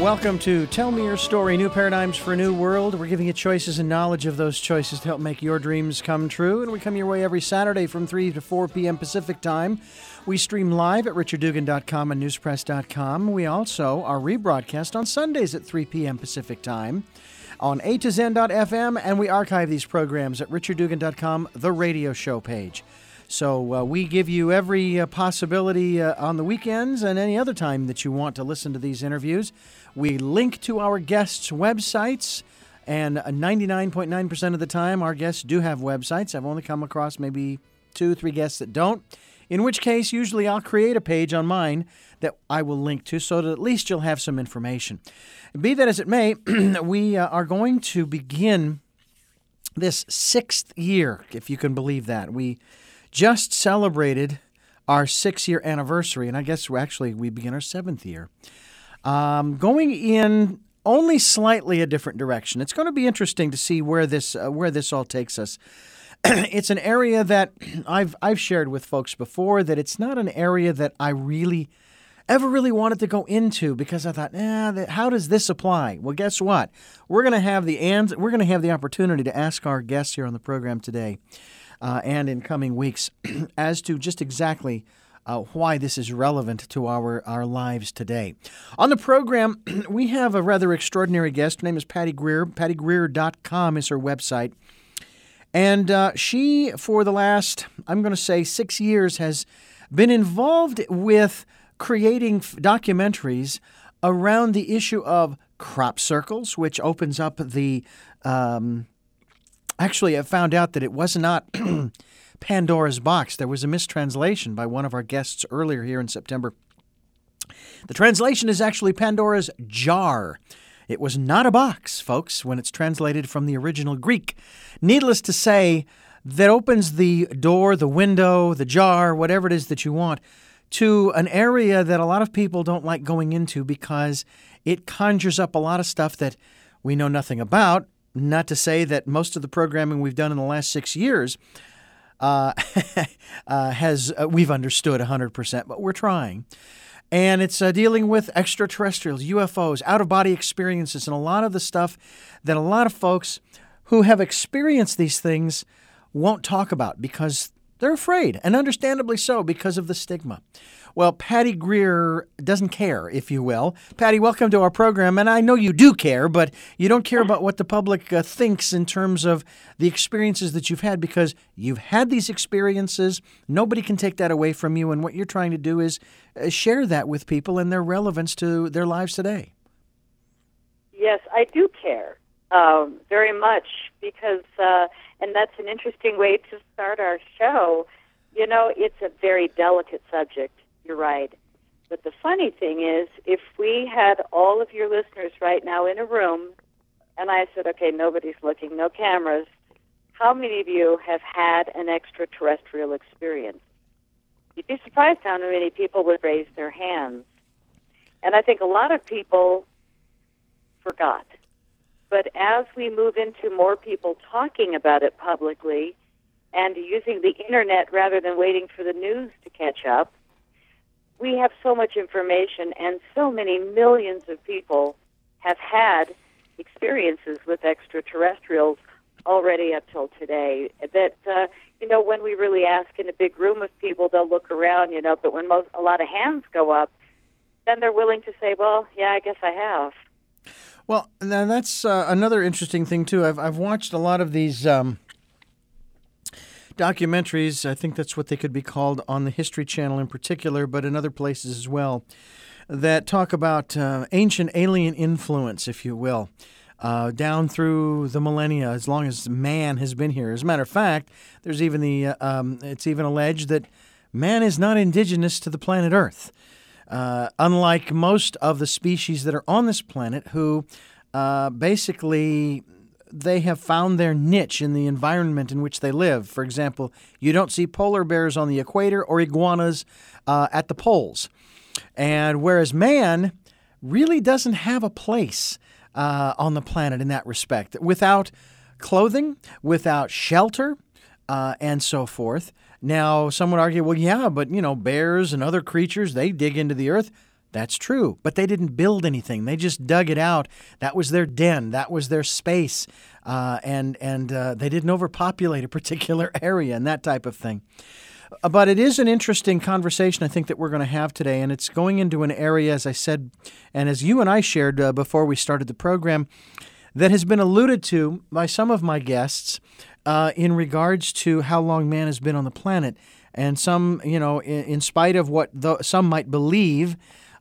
Welcome to Tell Me Your Story, New Paradigms for a New World. We're giving you choices and knowledge of those choices to help make your dreams come true. And we come your way every Saturday from 3 to 4 p.m. Pacific Time. We stream live at richarddugan.com and newspress.com. We also are rebroadcast on Sundays at 3 p.m. Pacific Time on A2Zen.fm, and we archive these programs at richarddugan.com, the radio show page. So we give you every possibility on the weekends and any other time that you want to listen to these interviews. We link to our guests' websites, and 99.9% of the time our guests do have websites. I've only come across maybe 2-3 guests that don't, in which case usually I'll create a page on mine that I will link to so that at least you'll have some information. Be that as it may, we are going to begin this 6th year, if you can believe that. We just celebrated our 6-year anniversary, and I guess we begin our 7th year. Going in only slightly a different direction. It's going to be interesting to see where this all takes us. It's an area that I've shared with folks before, that it's not an area that I ever really wanted to go into, because I thought, how does this apply? Well, guess what? We're going to have the opportunity to ask our guests here on the program today and in coming weeks as to just exactly why this is relevant to our lives today. On the program, we have a rather extraordinary guest. Her name is Patty Greer. PattyGreer.com is her website. And she, for the last, I'm going to say 6 years, has been involved with creating documentaries around the issue of crop circles, which opens up the Actually, I found out that it was not Pandora's box. There was a mistranslation by one of our guests earlier here in September. The translation is actually Pandora's jar. It was not a box, folks, when it's translated from the original Greek. Needless to say, that opens the door, the window, the jar, whatever it is that you want, to an area that a lot of people don't like going into because it conjures up a lot of stuff that we know nothing about. Not to say that most of the programming we've done in the last 6 years we've understood 100%, but we're trying. And it's dealing with extraterrestrials, UFOs, out-of-body experiences, and a lot of the stuff that a lot of folks who have experienced these things won't talk about because they're afraid, and understandably so, because of the stigma. Well, Patty Greer doesn't care, if you will. Patty, welcome to our program. And I know you do care, but you don't care about what the public thinks in terms of the experiences that you've had, because you've had these experiences. Nobody can take that away from you. And what you're trying to do is share that with people and their relevance to their lives today. Yes, I do care very much, because, and that's an interesting way to start our show. You know, it's a very delicate subject. You're right. But the funny thing is, if we had all of your listeners right now in a room, and I said, okay, nobody's looking, no cameras, how many of you have had an extraterrestrial experience? You'd be surprised how many people would raise their hands. And I think a lot of people forgot. But as we move into more people talking about it publicly and using the internet rather than waiting for the news to catch up, we have so much information, and so many millions of people have had experiences with extraterrestrials already up till today. That, when we really ask in a big room of people, they'll look around, but when a lot of hands go up, then they're willing to say, well, yeah, I guess I have. Well, now that's another interesting thing, too. I've watched a lot of these documentaries. I think that's what they could be called on the History Channel in particular, but in other places as well, that talk about ancient alien influence, if you will, down through the millennia, as long as man has been here. As a matter of fact, there's even it's even alleged that man is not indigenous to the planet Earth. Unlike most of the species that are on this planet, who basically they have found their niche in the environment in which they live. For example, you don't see polar bears on the equator or iguanas at the poles. And whereas man really doesn't have a place on the planet in that respect, without clothing, without shelter, and so forth. Now, some would argue, well, yeah, but, bears and other creatures, they dig into the earth. That's true, but they didn't build anything. They just dug it out. That was their den. That was their space, and they didn't overpopulate a particular area and that type of thing. But it is an interesting conversation, I think, that we're going to have today, and it's going into an area, as I said, and as you and I shared before we started the program, that has been alluded to by some of my guests in regards to how long man has been on the planet. And some, in spite of what some might believe,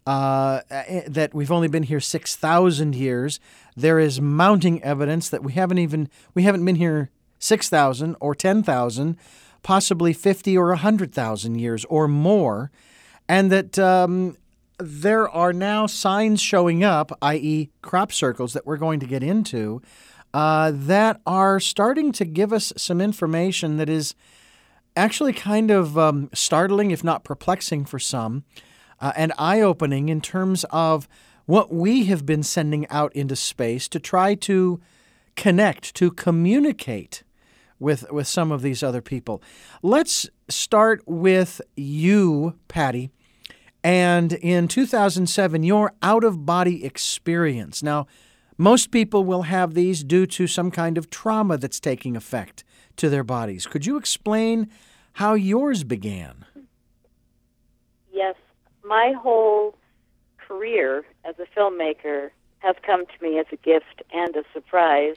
that we've only been here 6,000 years, there is mounting evidence that we haven't been here 6,000 or 10,000, possibly 50 or 100,000 years or more, and that there are now signs showing up, i.e. crop circles that we're going to get into, that are starting to give us some information that is actually kind of startling, if not perplexing for some, and eye-opening in terms of what we have been sending out into space to try to connect, to communicate with some of these other people. Let's start with you, Patty, and in 2007, your out-of-body experience. Now, most people will have these due to some kind of trauma that's taking effect to their bodies. Could you explain how yours began? Yes. My whole career as a filmmaker has come to me as a gift and a surprise.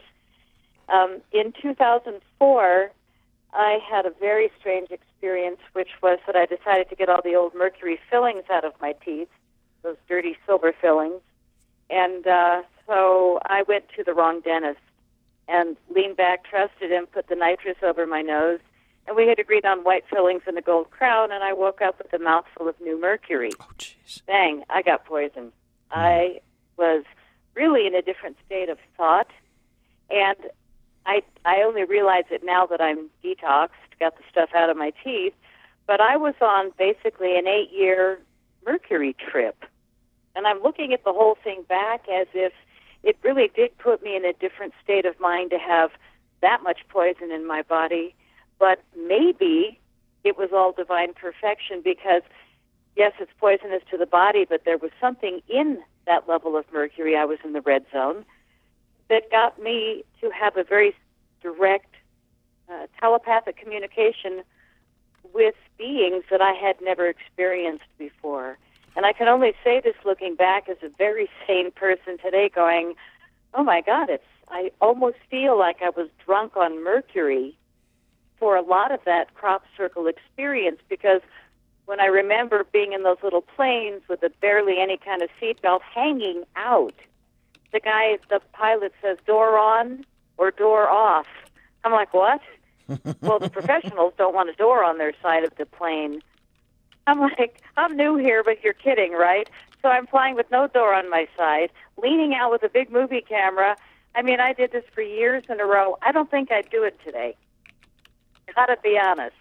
In 2004, I had a very strange experience, which was that I decided to get all the old mercury fillings out of my teeth, those dirty silver fillings. And so I went to the wrong dentist and leaned back, trusted him, put the nitrous over my nose, and we had agreed on white fillings and a gold crown, and I woke up with a mouthful of new mercury. Oh, jeez. Bang, I got poisoned. I was really in a different state of thought, and I only realize it now that I'm detoxed, got the stuff out of my teeth, but I was on basically an 8-year mercury trip, and I'm looking at the whole thing back as if it really did put me in a different state of mind to have that much poison in my body. But maybe it was all divine perfection because, yes, it's poisonous to the body, but there was something in that level of mercury, I was in the red zone, that got me to have a very direct telepathic communication with beings that I had never experienced before. And I can only say this looking back as a very sane person today going, oh my God, I almost feel like I was drunk on mercury for a lot of that crop circle experience, because when I remember being in those little planes with barely any kind of seatbelt hanging out, the pilot says, door on or door off. I'm like, what? Well, the professionals don't want a door on their side of the plane. I'm like, I'm new here, but you're kidding, right? So I'm flying with no door on my side, leaning out with a big movie camera. I mean, I did this for years in a row. I don't think I'd do it today. Gotta be honest.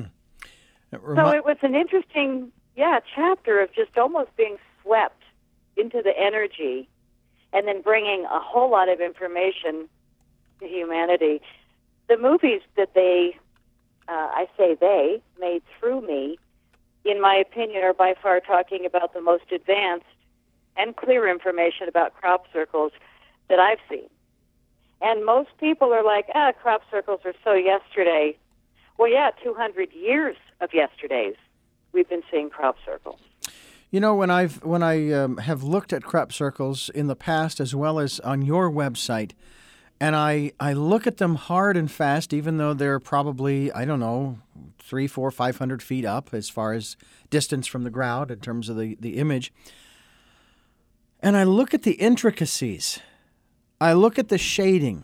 So it was an interesting, chapter of just almost being swept into the energy and then bringing a whole lot of information to humanity. The movies that they made through me, in my opinion, are by far talking about the most advanced and clear information about crop circles that I've seen. And most people are like, crop circles are so yesterday. Well, 200 years of yesterdays, we've been seeing crop circles. You know, when I have looked at crop circles in the past, as well as on your website, and I look at them hard and fast, even though they're probably, 300, 400, 500 feet up as far as distance from the ground in terms of the image. And I look at the intricacies. I look at the shading.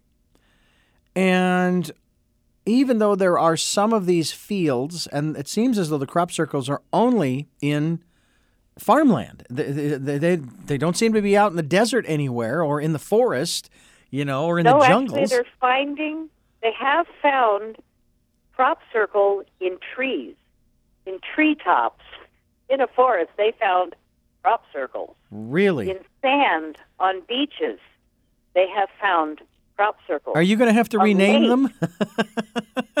And even though there are some of these fields, and it seems as though the crop circles are only in farmland. They don't seem to be out in the desert anywhere or in the forest, or in the jungles. No, actually they have found crop circle in trees, in treetops. In a forest, they found crop circles. Really? In sand, on beaches, they have found crop circles. Are you going to have to rename them?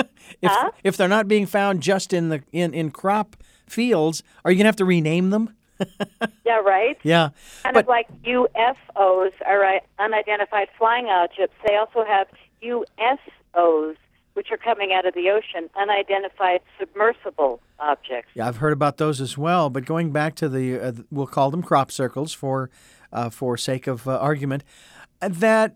If they're not being found just in crop fields, are you going to have to rename them? Yeah, right? Yeah. Kind But of like UFOs are unidentified flying objects. They also have USOs, which are coming out of the ocean, unidentified submersible objects. yeah, I've heard about those as well. But going back to we'll call them crop circles for sake of argument, that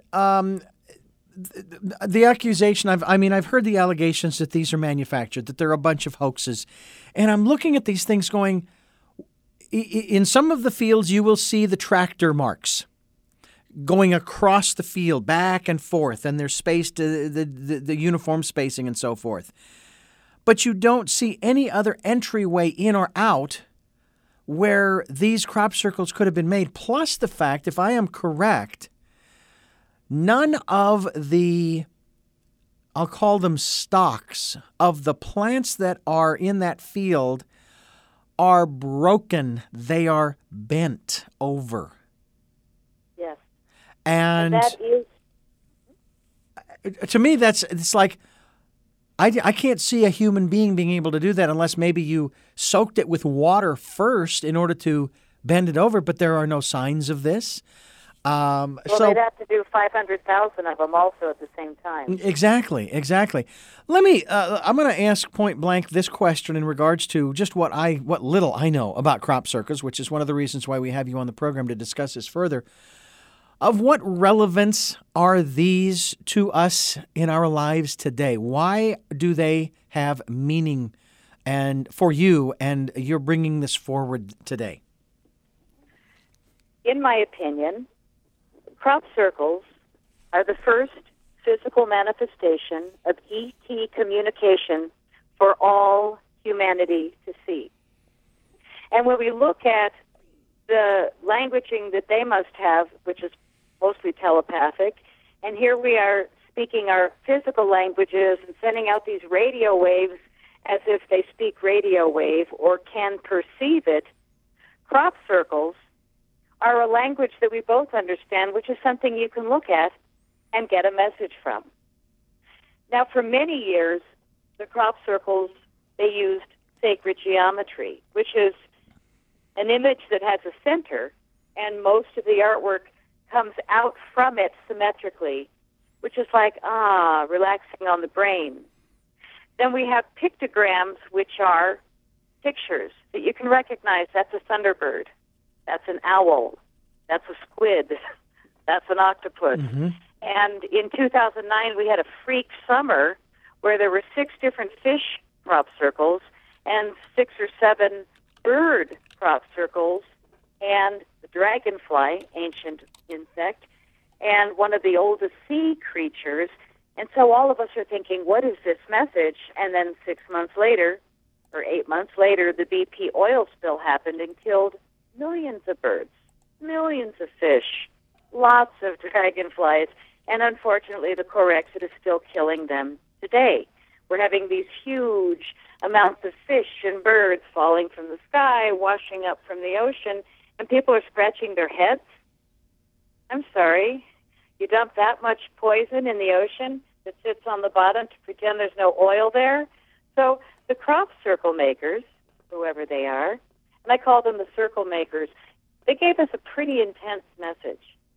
the accusation, I've heard the allegations that these are manufactured, that they're a bunch of hoaxes. And I'm looking at these things going, in some of the fields, you will see the tractor marks going across the field, back and forth, and they're spaced, the uniform spacing and so forth. But you don't see any other entryway in or out where these crop circles could have been made. Plus the fact, if I am correct, none of the, I'll call them stalks, of the plants that are in that field are broken. They are bent over. Yes. And that is... to me, it's like, I can't see a human being being able to do that unless maybe you soaked it with water first in order to bend it over, but there are no signs of this. Well, they'd have to do 500,000 of them also at the same time. Exactly. Let me, I'm going to ask point blank this question in regards to just what little I know about crop circles, which is one of the reasons why we have you on the program to discuss this further. Of what relevance are these to us in our lives today? Why do they have meaning and for you, and you're bringing this forward today? In my opinion, crop circles are the first physical manifestation of ET communication for all humanity to see. And when we look at the languaging that they must have, which is mostly telepathic, and here we are speaking our physical languages and sending out these radio waves as if they speak radio wave or can perceive it, crop circles are a language that we both understand, which is something you can look at and get a message from. Now, for many years, the crop circles, they used sacred geometry, which is an image that has a center, and most of the artwork comes out from it symmetrically, which is like, relaxing on the brain. Then we have pictograms, which are pictures that you can recognize. That's a thunderbird. That's an owl. That's a squid. That's an octopus. Mm-hmm. And in 2009, we had a freak summer where there were 6 different fish crop circles and 6 or 7 bird crop circles and the dragonfly, ancient insect, and one of the oldest sea creatures. And so all of us are thinking, what is this message? And then 6 months later, or 8 months later, the BP oil spill happened and killed millions of birds, millions of fish, lots of dragonflies, and unfortunately the Corexit is still killing them today. We're having these huge amounts of fish and birds falling from the sky, washing up from the ocean, and people are scratching their heads. I'm sorry, you dump that much poison in the ocean that sits on the bottom to pretend there's no oil there? So the crop circle makers, whoever they are, and I call them the circle makers, they gave us a pretty intense message.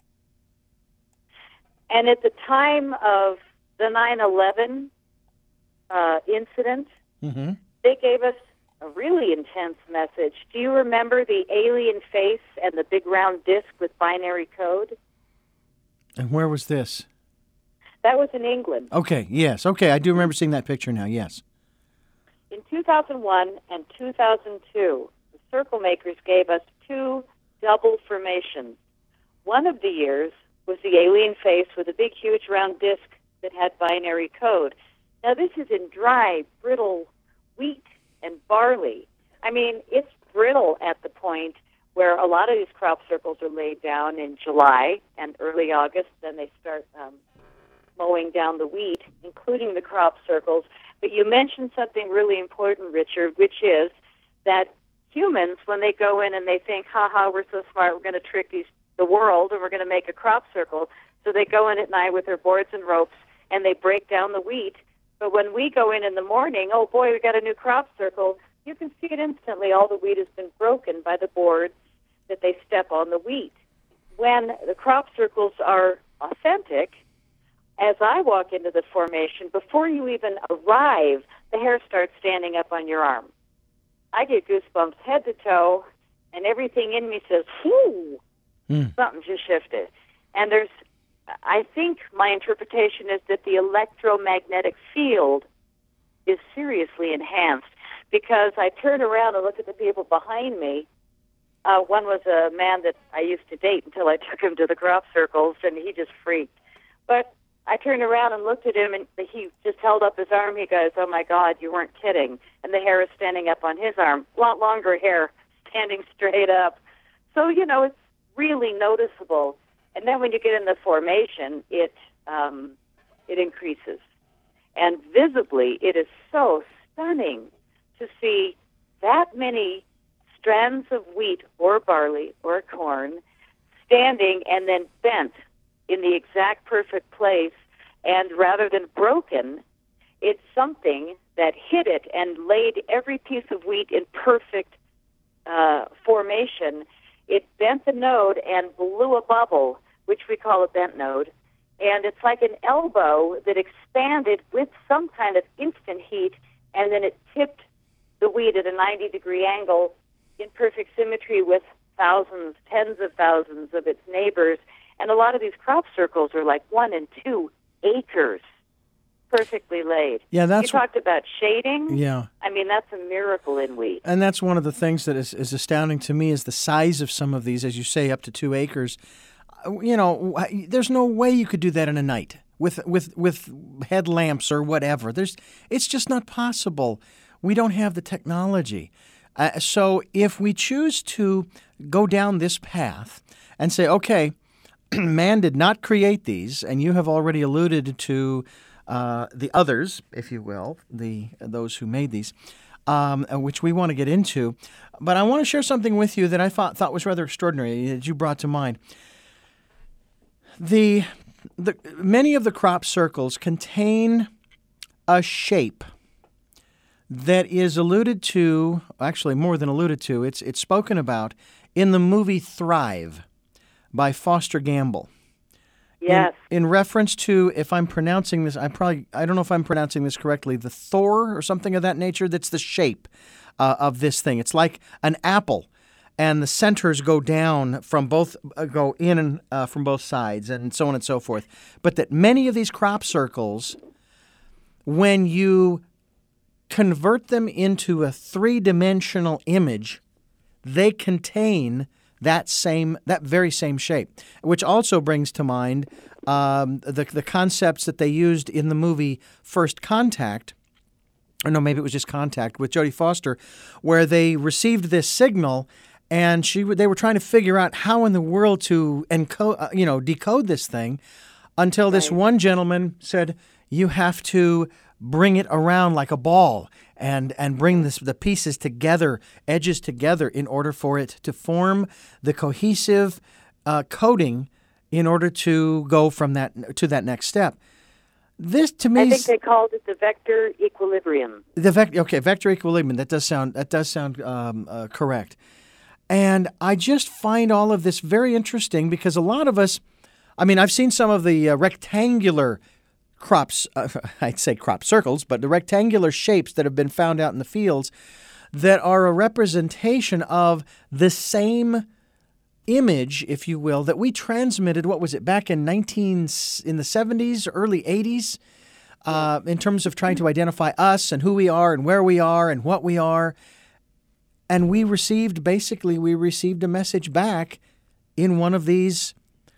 And at the time of the 9/11 incident, Mm-hmm. they gave us a really intense message. Do you remember the alien face and the big round disc with binary code? And where was this? That was in England. Okay, yes. Okay, I do remember seeing that picture now, yes. In 2001 and 2002, the circle makers gave us 2 double formations. One of the years was the alien face with a big, huge round disc that had binary code. Now, this is in dry, brittle wheat and barley. I mean, it's brittle at the point where a lot of these crop circles are laid down in July and early August. Then they start mowing down the wheat, including the crop circles. But you mentioned something really important, Richard, which is that humans, when they go in and they think, we're so smart, we're going to trick the world and we're going to make a crop circle. So they go in at night with their boards and ropes and they break down the wheat. But when we go in the morning, oh boy, we got a new crop circle, you can see it instantly. All the wheat has been broken by the boards that they step on the wheat. When the crop circles are authentic, as I walk into the formation, before you even arrive, the hair starts standing up on your arm. I get goosebumps head to toe, and everything in me says, whoo, something just shifted. And I think my interpretation is that the electromagnetic field is seriously enhanced, because I turn around and look at the people behind me. One was a man that I used to date until I took him to the crop circles, and he just freaked. But I turned around and looked at him, and he just held up his arm. He goes, oh, my God, you weren't kidding. And the hair is standing up on his arm. A lot longer hair standing straight up. So, it's really noticeable. And then when you get in the formation, it increases. And visibly, it is so stunning to see that many strands of wheat or barley or corn standing and then bent in the exact perfect place. And rather than broken, it's something that hit it and laid every piece of wheat in perfect formation. It bent the node and blew a bubble, which we call a bent node. And it's like an elbow that expanded with some kind of instant heat, and then it tipped the wheat at a 90-degree angle in perfect symmetry with thousands, tens of thousands of its neighbors. And a lot of these crop circles are like 1 and 2 acres, perfectly laid. Yeah, you talked about shading. Yeah. I mean, that's a miracle in wheat. And that's one of the things that is astounding to me is the size of some of these, as you say, up to 2 acres. There's no way you could do that in a night with headlamps or whatever. It's just not possible. We don't have the technology. So if we choose to go down this path and say, okay, man did not create these, and you have already alluded to the others, if you will, those who made these, which we want to get into. But I want to share something with you that I thought was rather extraordinary that you brought to mind. Many of the crop circles contain a shape that is alluded to, actually more than alluded to, it's spoken about in the movie Thrive by Foster Gamble. Yes. In reference to, if I'm pronouncing this, I don't know if I'm pronouncing this correctly, the Thor or something of that nature, that's the shape of this thing. It's like an apple, and the centers go down from both, go in and from both sides, and so on and so forth. But that many of these crop circles, when you convert them into a three-dimensional image, they contain that very same shape, which also brings to mind the concepts that they used in the movie First Contact, or no, maybe it was just Contact, with Jodie Foster, where they received this signal, and they were trying to figure out how in the world to decode this thing, until this one gentleman said, "You have to bring it around like a ball and bring the pieces together, edges together, in order for it to form the cohesive coating in order to go from that to that next step." This, to me, I think they called it the vector equilibrium. Vector equilibrium. That does sound correct. And I just find all of this very interesting, because a lot of us, I've seen some of the rectangular crops, I'd say crop circles, but the rectangular shapes that have been found out in the fields that are a representation of the same image, if you will, that we transmitted, what was it, back in the 70s, early 80s, in terms of trying to identify us and who we are and where we are and what we are. And we received a message back in one of these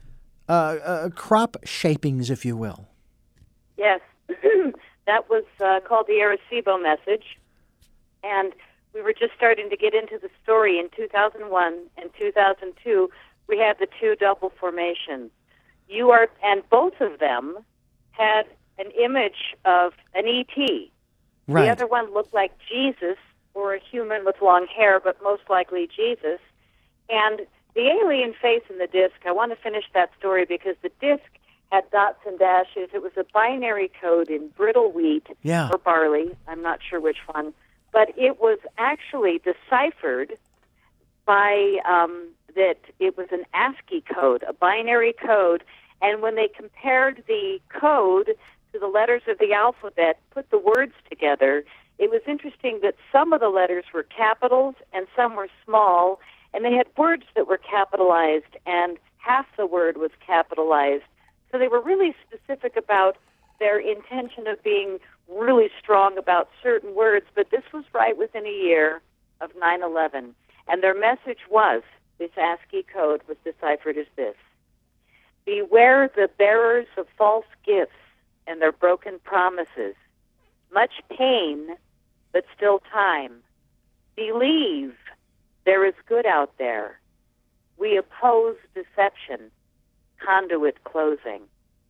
crop shapings, if you will. Yes, that was called the Arecibo message, and we were just starting to get into the story in 2001 and 2002. We had the two double formations. And both of them had an image of an ET. Right. The other one looked like Jesus, or a human with long hair, but most likely Jesus. And the alien face in the disc, I want to finish that story because the disc had dots and dashes. It was a binary code in brittle wheat or barley. I'm not sure which one. but it was actually deciphered by that it was an ASCII code, a binary code, and when they compared the code to the letters of the alphabet, put the words together, it was interesting that some of the letters were capitals and some were small, and they had words that were capitalized and half the word was capitalized. So they were really specific about their intention of being really strong about certain words, but this was right within a year of 9/11. And their message was, this ASCII code was deciphered as this: beware the bearers of false gifts and their broken promises. Much pain, but still time. Believe there is good out there. We oppose deception. Conduit closing.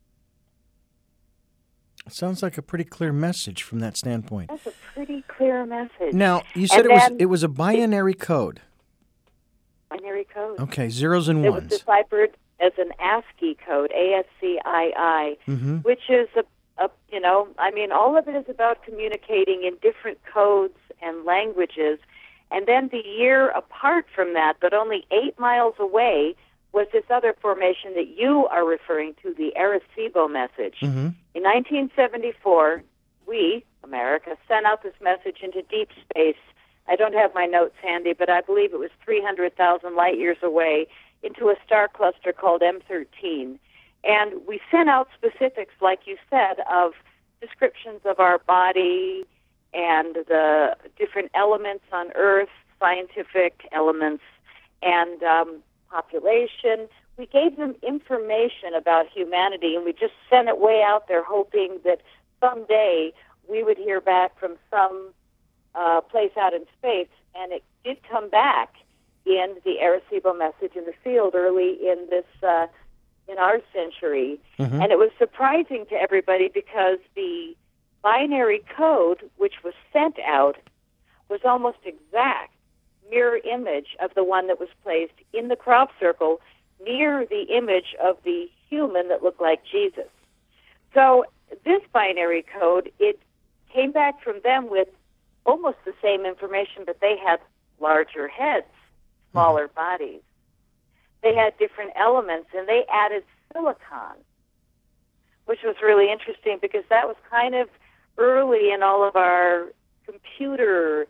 It sounds like a pretty clear message from that standpoint. That's a pretty clear message. Now, you said it was a binary code. Binary code. Okay, zeros and it ones. It was deciphered as an ASCII code, ASCII, which is all of it is about communicating in different codes and languages. And then the year apart from that, but only 8 miles away, was this other formation that you are referring to, the Arecibo message. In 1974, we, America, sent out this message into deep space. I don't have my notes handy, but I believe it was 300,000 light years away into a star cluster called M13. And we sent out specifics, like you said, of descriptions of our body and the different elements on Earth, scientific elements, and population. We gave them information about humanity, and we just sent it way out there, hoping that someday we would hear back from some place out in space. And it did come back in the Arecibo message in the field early in this in our century. And it was surprising to everybody because the binary code, which was sent out, was almost exact mirror image of the one that was placed in the crop circle near the image of the human that looked like Jesus. So this binary code, it came back from them with almost the same information, but they had larger heads, smaller bodies. They had different elements, and they added silicon, which was really interesting because that was kind of early in all of our computer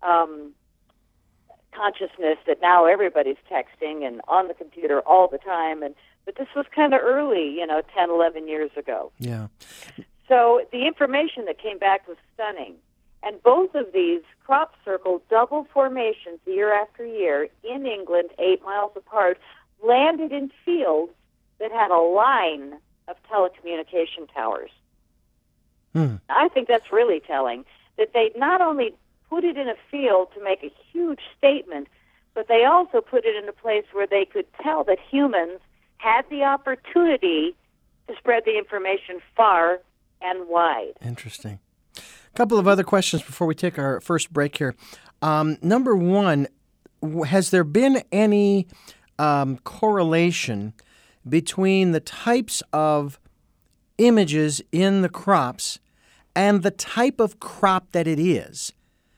consciousness that now everybody's texting and on the computer all the time. But this was kind of early, 10, 11 years ago. Yeah. So the information that came back was stunning. And both of these crop circle double formations year after year in England, 8 miles apart, landed in fields that had a line of telecommunication towers. I think that's really telling, that they not only put it in a field to make a huge statement, but they also put it in a place where they could tell that humans had the opportunity to spread the information far and wide. Interesting. A couple of other questions before we take our first break here. Number one, has there been any correlation between the types of images in the crops and the type of crop that it is?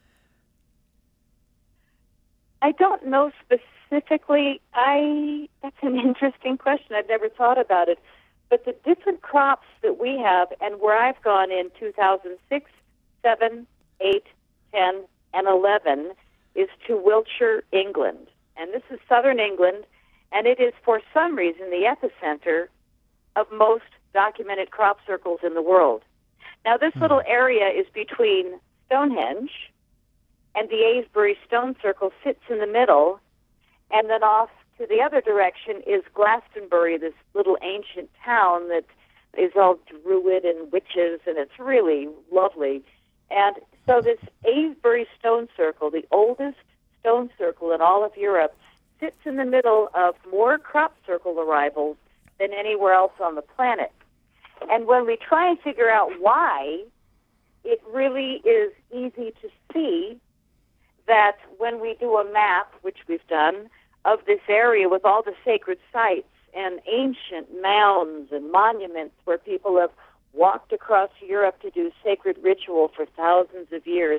I don't know specifically. That's an interesting question. I've never thought about it. But the different crops that we have, and where I've gone in 2006, 7, 8, 10, and 11, is to Wiltshire, England. And this is southern England, and it is for some reason the epicenter of most documented crop circles in the world. Now, this little area is between Stonehenge, and the Avebury Stone Circle sits in the middle, and then off to the other direction is Glastonbury, this little ancient town that is all druid and witches, and it's really lovely. And so this Avebury Stone Circle, the oldest stone circle in all of Europe, sits in the middle of more crop circle arrivals than anywhere else on the planet. And when we try and figure out why, it really is easy to see that when we do a map, which we've done, of this area with all the sacred sites and ancient mounds and monuments where people have walked across Europe to do sacred ritual for thousands of years,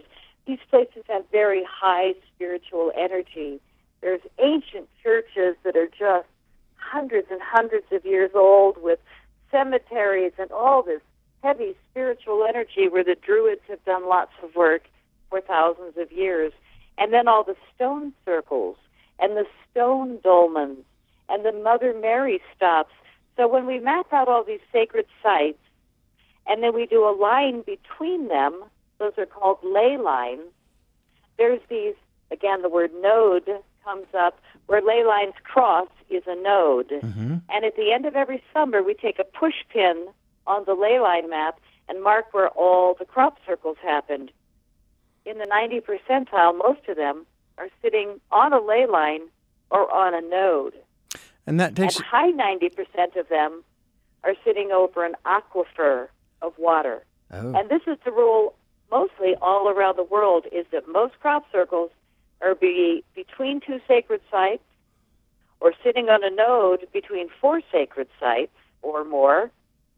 these places have very high spiritual energy. There's ancient churches that are just hundreds and hundreds of years old with cemeteries and all this heavy spiritual energy where the Druids have done lots of work for thousands of years. And then all the stone circles and the stone dolmens and the Mother Mary stops. So when we map out all these sacred sites and then we do a line between them, those are called ley lines, there's these, again, the word node comes up, where ley lines cross is a node. Mm-hmm. And at the end of every summer, we take a push pin on the ley line map and mark where all the crop circles happened. In the 90 percentile, most of them are sitting on a ley line or on a node. And that takes... And high 90% of them are sitting over an aquifer of water. Oh. And this is the rule mostly all around the world, is that most crop circles are between two sacred sites or sitting on a node between four sacred sites or more,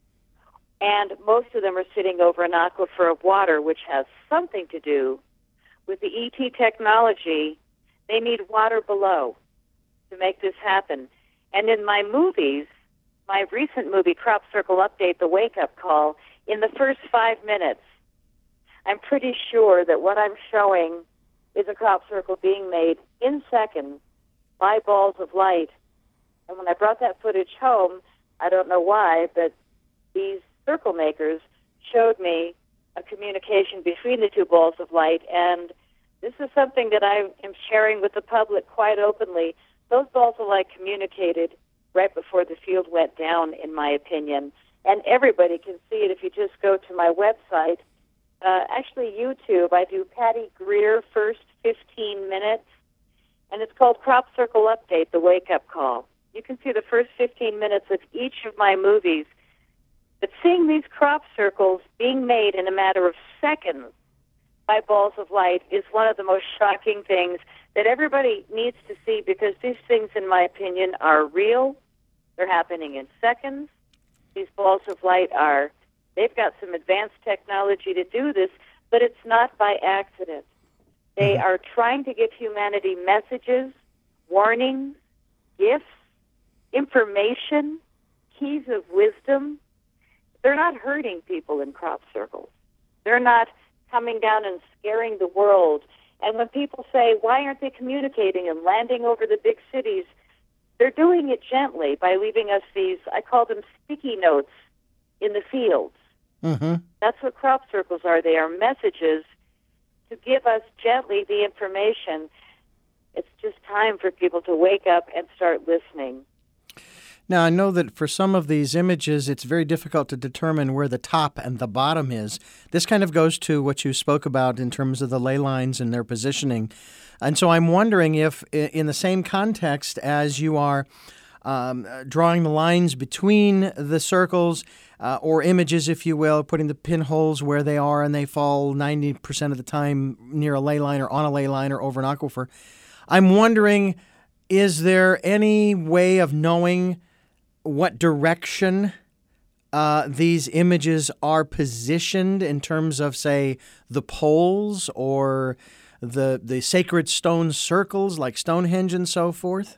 and most of them are sitting over an aquifer of water, which has something to do with the ET technology. They need water below to make this happen. And in my movies, my recent movie, Crop Circle Update, The Wake Up Call, in the first 5 minutes, I'm pretty sure that what I'm showing is a crop circle being made in seconds by balls of light. And when I brought that footage home, I don't know why, but these circle makers showed me a communication between the two balls of light, and this is something that I am sharing with the public quite openly. Those balls of light communicated right before the field went down, in my opinion, and everybody can see it if you just go to my website. Actually, YouTube, I do Patty Greer first 15 minutes, and it's called Crop Circle Update, The Wake Up Call. You can see the first 15 minutes of each of my movies. But seeing these crop circles being made in a matter of seconds by balls of light is one of the most shocking things that everybody needs to see, because these things, in my opinion, are real. They're happening in seconds. These balls of light they've got some advanced technology to do this, but it's not by accident. They are trying to give humanity messages, warnings, gifts, information, keys of wisdom. They're not hurting people in crop circles. They're not coming down and scaring the world. And when people say, why aren't they communicating and landing over the big cities, they're doing it gently by leaving us these, I call them sticky notes, in the fields. Mm-hmm. That's what crop circles are. They are messages to give us gently the information. It's just time for people to wake up and start listening. Now, I know that for some of these images, it's very difficult to determine where the top and the bottom is. This kind of goes to what you spoke about in terms of the ley lines and their positioning. And so I'm wondering if, in the same context as you are drawing the lines between the circles, or images, if you will, putting the pinholes where they are and they fall 90% of the time near a ley line or on a ley line or over an aquifer, I'm wondering, is there any way of knowing what direction these images are positioned in terms of, say, the poles or the sacred stone circles like Stonehenge and so forth?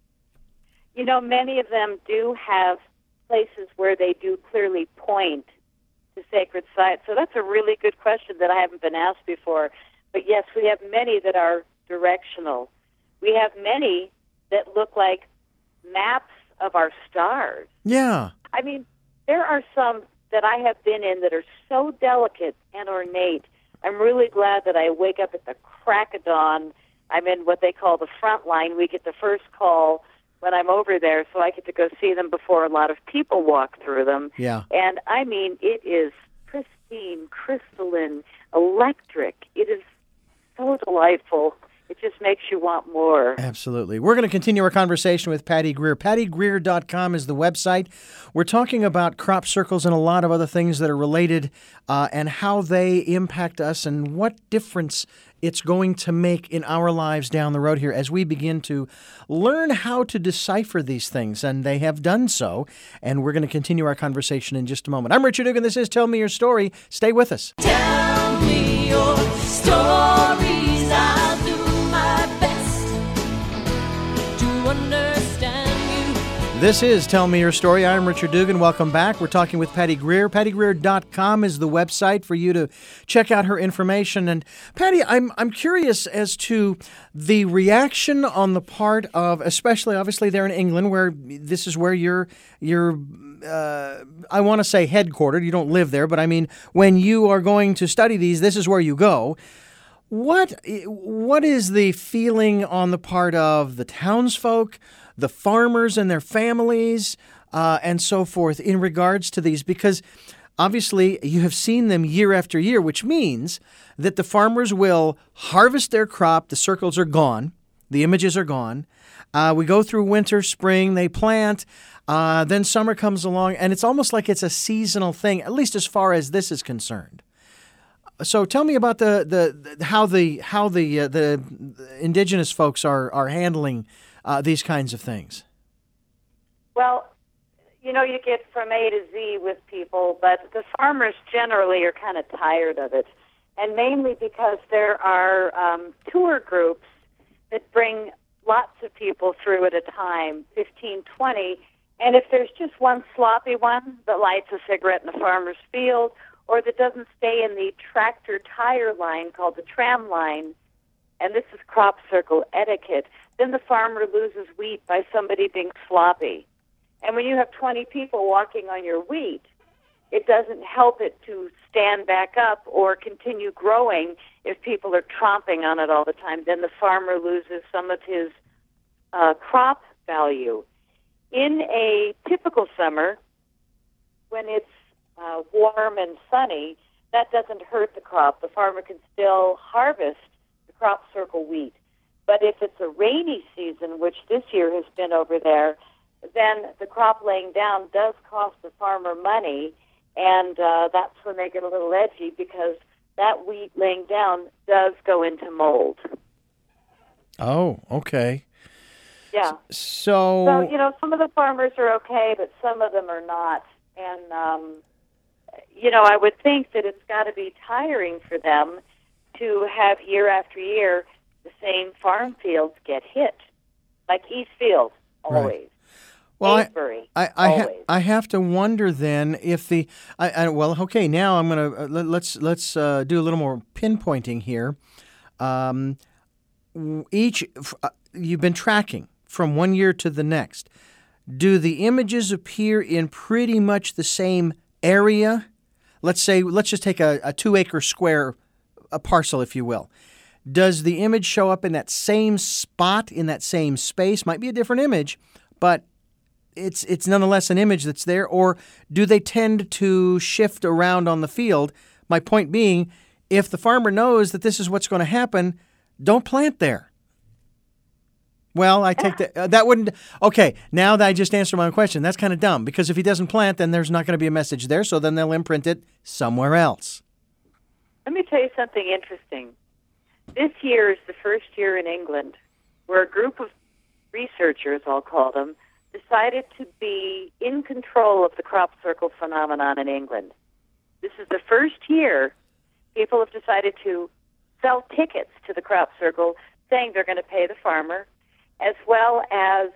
You know, many of them do have places where they do clearly point to sacred sites. So that's a really good question that I haven't been asked before. But yes, we have many that are directional. We have many that look like maps of our stars. Yeah. I mean, there are some that I have been in that are so delicate and ornate. I'm really glad that I wake up at the crack of dawn. I'm in what they call the front line. We get the first call when I'm over there, so I get to go see them before a lot of people walk through them. Yeah. And, I mean, it is pristine, crystalline, electric. It is so delightful. It just makes you want more. Absolutely. We're going to continue our conversation with Patty Greer. PattyGreer.com is the website. We're talking about crop circles and a lot of other things that are related and how they impact us and what difference it's going to make in our lives down the road here as we begin to learn how to decipher these things. And they have done so. And we're going to continue our conversation in just a moment. I'm Richard Dugan. This is Tell Me Your Story. Stay with us. Tell me your story. This is Tell Me Your Story. I'm Richard Dugan. Welcome back. We're talking with Patty Greer. PattyGreer.com is the website for you to check out her information. And Patty, I'm curious as to the reaction on the part of, especially obviously there in England, where this is where you're I want to say headquartered. You don't live there, but I mean when you are going to study these, this is where you go. What is the feeling on the part of the townsfolk, the farmers and their families, and so forth in regards to these? Because obviously you have seen them year after year, which means that the farmers will harvest their crop. The circles are gone. The images are gone. We go through winter, spring, they plant. Then summer comes along, and it's almost like it's a seasonal thing, at least as far as this is concerned. So tell me about how the indigenous folks are handling these kinds of things. Well, you get from A to Z with people, but the farmers generally are kind of tired of it, and mainly because there are tour groups that bring lots of people through at a time, 15, 20, and if there's just one sloppy one that lights a cigarette in a farmer's field, or that doesn't stay in the tractor tire line called the tram line, and this is crop circle etiquette, then the farmer loses wheat by somebody being sloppy. And when you have 20 people walking on your wheat, it doesn't help it to stand back up or continue growing if people are tromping on it all the time. Then the farmer loses some of his crop value. In a typical summer, when it's warm and sunny, that doesn't hurt the crop. The farmer can still harvest the crop circle wheat. But if it's a rainy season, which this year has been over there, then the crop laying down does cost the farmer money, and that's when they get a little edgy, because that wheat laying down does go into mold. Oh, okay. Yeah. So some of the farmers are okay, but some of them are not. And, I would think that it's got to be tiring for them to have year after year the same farm fields get hit, like Eastfield, always. Right. Well, Avebury, I have to wonder then if now I'm gonna let's do a little more pinpointing here. You've been tracking from one year to the next. Do the images appear in pretty much the same area? Let's just take a 2-acre square, a parcel, if you will. Does the image show up in that same spot, in that same space? Might be a different image, but it's nonetheless an image that's there. Or do they tend to shift around on the field? My point being, if the farmer knows that this is what's going to happen, don't plant there. Well, I take that wouldn't. Okay, now that I just answered my question, that's kind of dumb, because if he doesn't plant, then there's not going to be a message there, so then they'll imprint it somewhere else. Let me tell you something interesting. This year is the first year in England where a group of researchers, I'll call them, decided to be in control of the crop circle phenomenon in England. This is the first year people have decided to sell tickets to the crop circle, saying they're going to pay the farmer, as well as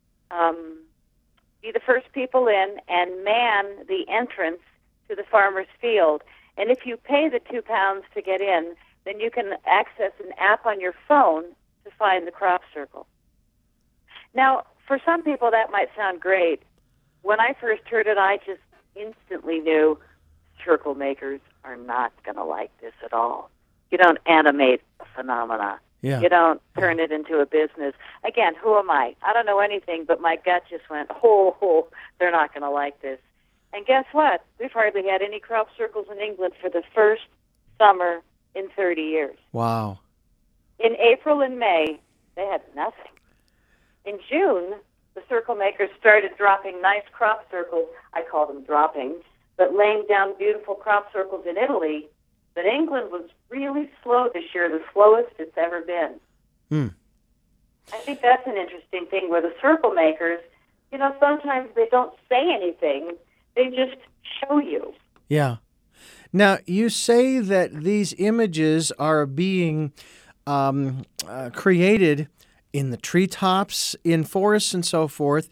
be the first people in and man the entrance to the farmer's field. And if you pay the £2 to get in, then you can access an app on your phone to find the crop circle. Now, for some people that might sound great. When I first heard it, I just instantly knew circle makers are not going to like this at all. You don't animate a phenomena. Yeah. You don't turn it into a business. Again, who am I? I don't know anything, but my gut just went, they're not going to like this. And guess what? We've hardly had any crop circles in England for the first summer in 30 years. Wow. In April and May, they had nothing. In June, the circle makers started dropping nice crop circles. I call them dropping, but laying down beautiful crop circles in Italy. But England was really slow this year, the slowest it's ever been. I think that's an interesting thing where the circle makers, sometimes they don't say anything. They just show you. Yeah. Now, you say that these images are being created in the treetops, in forests and so forth.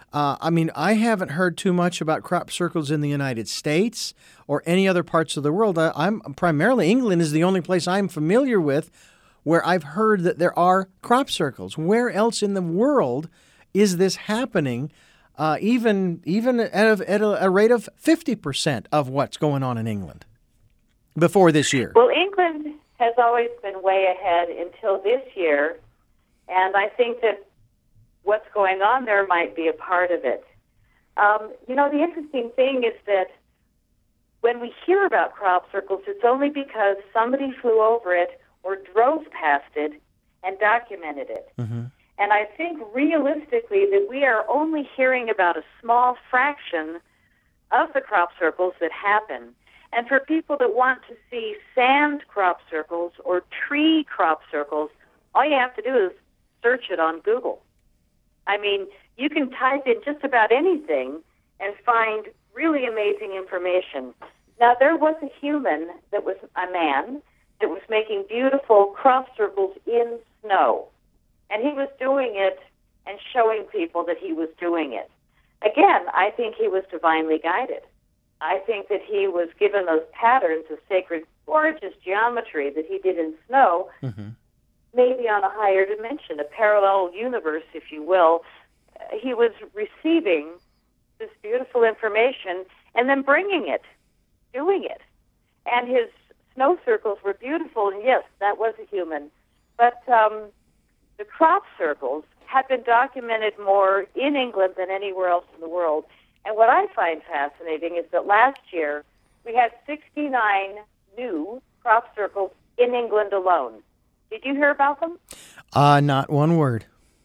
I mean, I haven't heard too much about crop circles in the United States or any other parts of the world. I'm primarily, England is the only place I'm familiar with where I've heard that there are crop circles. Where else in the world is this happening, even at a rate of 50% of what's going on in England before this year? Well, England has always been way ahead until this year, and I think that what's going on there might be a part of it. The interesting thing is that when we hear about crop circles, it's only because somebody flew over it or drove past it and documented it. Mm-hmm. And I think realistically that we are only hearing about a small fraction of the crop circles that happen. And for people that want to see sand crop circles or tree crop circles, all you have to do is search it on Google. I mean, you can type in just about anything and find really amazing information. Now, there was a human that was a man that was making beautiful crop circles in snow. And he was doing it and showing people that he was doing it. Again, I think he was divinely guided. I think that he was given those patterns of sacred, gorgeous geometry that he did in snow, maybe on a higher dimension, a parallel universe, if you will. He was receiving this beautiful information and then bringing it, doing it. And his snow circles were beautiful, and yes, that was a human. But the crop circles have been documented more in England than anywhere else in the world. And what I find fascinating is that last year we had 69 new crop circles in England alone. Did you hear about them? Not one word.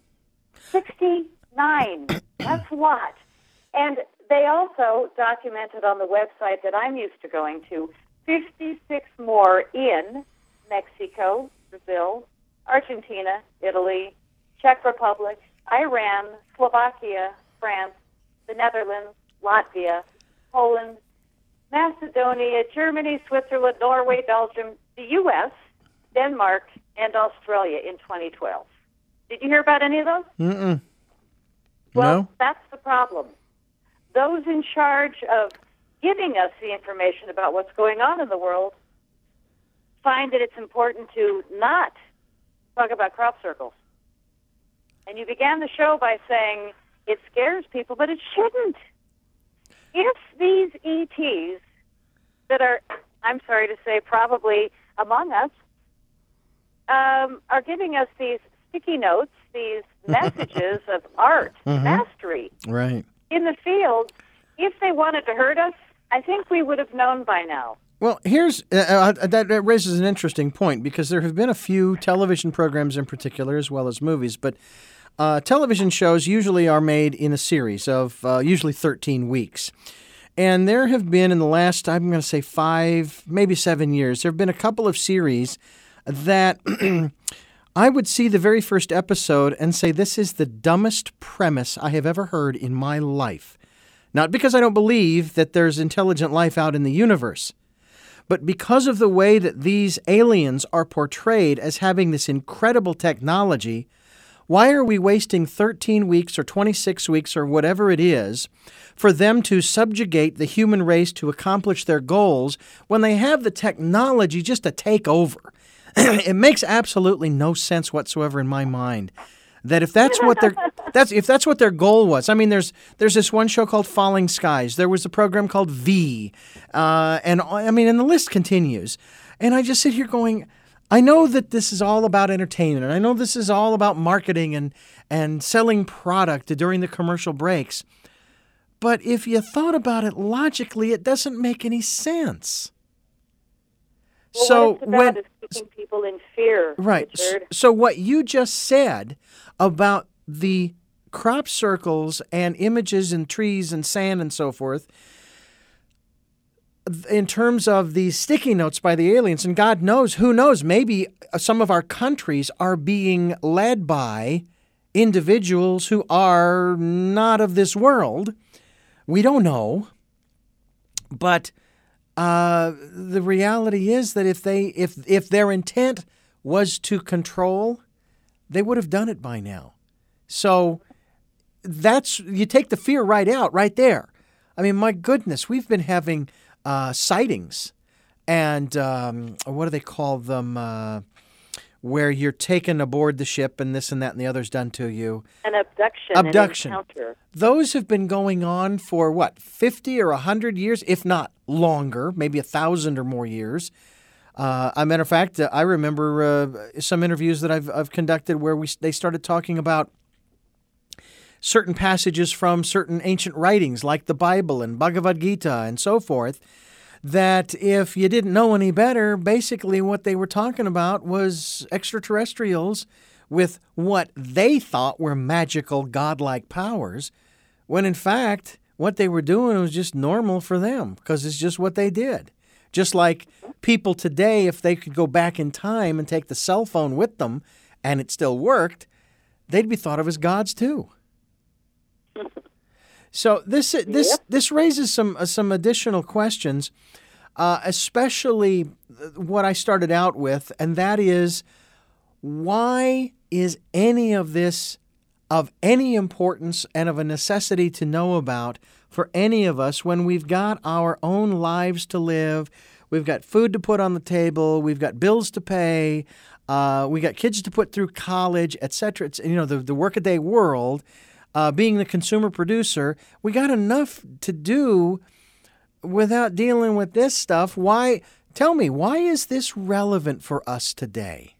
69. That's a lot. And they also documented on the website that I'm used to going to 56 more in Mexico, Brazil, Argentina, Italy, Czech Republic, Iran, Slovakia, France, the Netherlands, Latvia, Poland, Macedonia, Germany, Switzerland, Norway, Belgium, the U.S., Denmark, and Australia in 2012. Did you hear about any of those? Mm-mm. Well, No. that's the problem. Those in charge of giving us the information about what's going on in the world find that it's important to not talk about crop circles. And you began the show by saying it scares people, but it shouldn't. If these ETs that are, I'm sorry to say, probably among us, are giving us these sticky notes, these messages of art, mastery Right. in the field, if they wanted to hurt us, I think we would have known by now. Well, here's that raises an interesting point because there have been a few television programs in particular, as well as movies, but television shows usually are made in a series of usually 13 weeks. And there have been in the last, I'm going to say 5, maybe 7 years, there have been a couple of series that I would see the very first episode and say, this is the dumbest premise I have ever heard in my life. Not because I don't believe that there's intelligent life out in the universe, but because of the way that these aliens are portrayed as having this incredible technology. Why are we wasting 13 weeks or 26 weeks or whatever it is for them to subjugate the human race to accomplish their goals when they have the technology just to take over? It makes absolutely no sense whatsoever in my mind that if that's what their goal was. I mean, there's this one show called Falling Skies. There was a program called V, and the list continues. And I just sit here going, I know that this is all about entertainment, and I know this is all about marketing and selling product during the commercial breaks. But if you thought about it logically, it doesn't make any sense. Well, So what it's about is keeping people in fear, right. Richard. So what you just said about the crop circles and images and trees and sand and so forth, in terms of the sticky notes by the aliens, and God knows, who knows, maybe some of our countries are being led by individuals who are not of this world. We don't know. But the reality is that if their intent was to control, they would have done it by now. So that's, you take the fear right out, right there. I mean, my goodness, we've been having sightings, and what do they call them? Where you're taken aboard the ship and this and that and the other's done to you. An abduction. Abduction. An encounter. Those have been going on for, 50 or 100 years, if not longer, maybe 1,000 or more years. A matter of fact, I remember some interviews that I've conducted where they started talking about certain passages from certain ancient writings like the Bible and Bhagavad Gita and so forth, that if you didn't know any better, basically what they were talking about was extraterrestrials with what they thought were magical, godlike powers, when in fact what they were doing was just normal for them because it's just what they did. Just like people today, if they could go back in time and take the cell phone with them and it still worked, they'd be thought of as gods too. So this raises some additional questions, especially what I started out with, and that is, why is any of this of any importance and of a necessity to know about for any of us when we've got our own lives to live, we've got food to put on the table, we've got bills to pay, we got kids to put through college, etc. It's, the workaday world. Being the consumer producer, we got enough to do without dealing with this stuff. Tell me, why is this relevant for us today?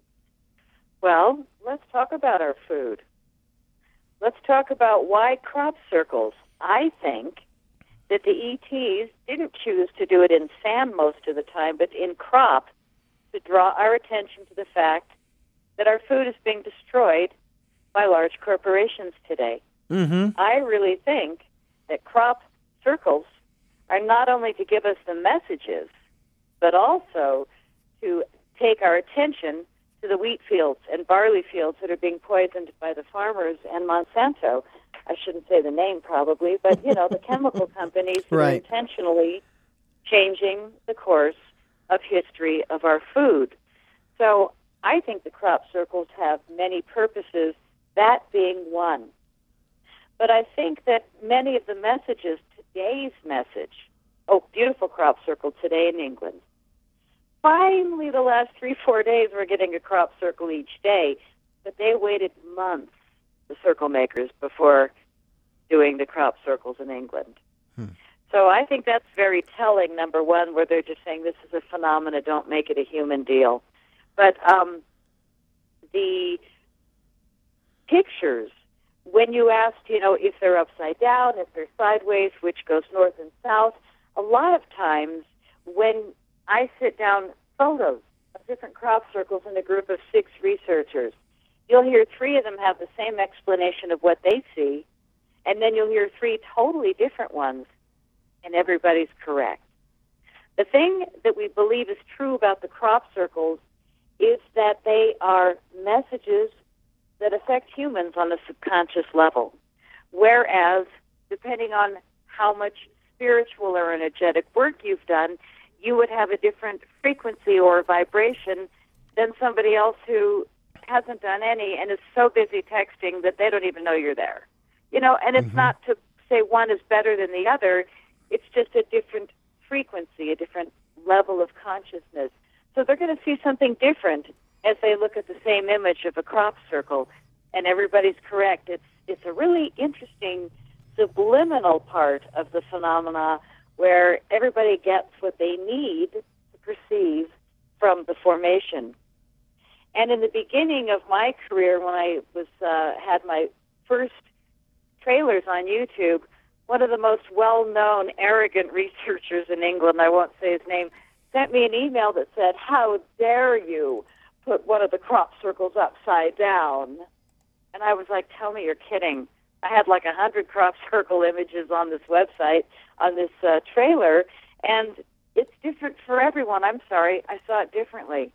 Well, let's talk about our food. Let's talk about why crop circles. I think that the ETs didn't choose to do it in sand most of the time, but in crop, to draw our attention to the fact that our food is being destroyed by large corporations today. Mm-hmm. I really think that crop circles are not only to give us the messages, but also to take our attention to the wheat fields and barley fields that are being poisoned by the farmers and Monsanto. I shouldn't say the name probably, but, the chemical companies that right. are intentionally changing the course of history of our food. So I think the crop circles have many purposes, that being one. But I think that many of the messages, today's message, beautiful crop circle today in England. Finally, the last 3-4 days, we're getting a crop circle each day, but they waited months, the circle makers, before doing the crop circles in England. So I think that's very telling, number one, where they're just saying this is a phenomena, don't make it a human deal. But the pictures, when you asked, if they're upside down, if they're sideways, which goes north and south, a lot of times when I sit down photos of different crop circles in a group of 6 researchers, you'll hear 3 of them have the same explanation of what they see, and then you'll hear 3 totally different ones, and everybody's correct. The thing that we believe is true about the crop circles is that they are messages that affect humans on a subconscious level. Whereas, depending on how much spiritual or energetic work you've done, you would have a different frequency or vibration than somebody else who hasn't done any and is so busy texting that they don't even know you're there. And it's not to say one is better than the other. It's just a different frequency, a different level of consciousness. So they're going to see something different as they look at the same image of a crop circle, and everybody's correct. It's a really interesting subliminal part of the phenomena where everybody gets what they need to perceive from the formation. And in the beginning of my career, when I was had my first trailers on YouTube, one of the most well-known, arrogant researchers in England, I won't say his name, sent me an email that said, "How dare you put one of the crop circles upside down?" And I was like, tell me you're kidding. I had like 100 crop circle images on this website, on this trailer, and it's different for everyone. I'm sorry, I saw it differently.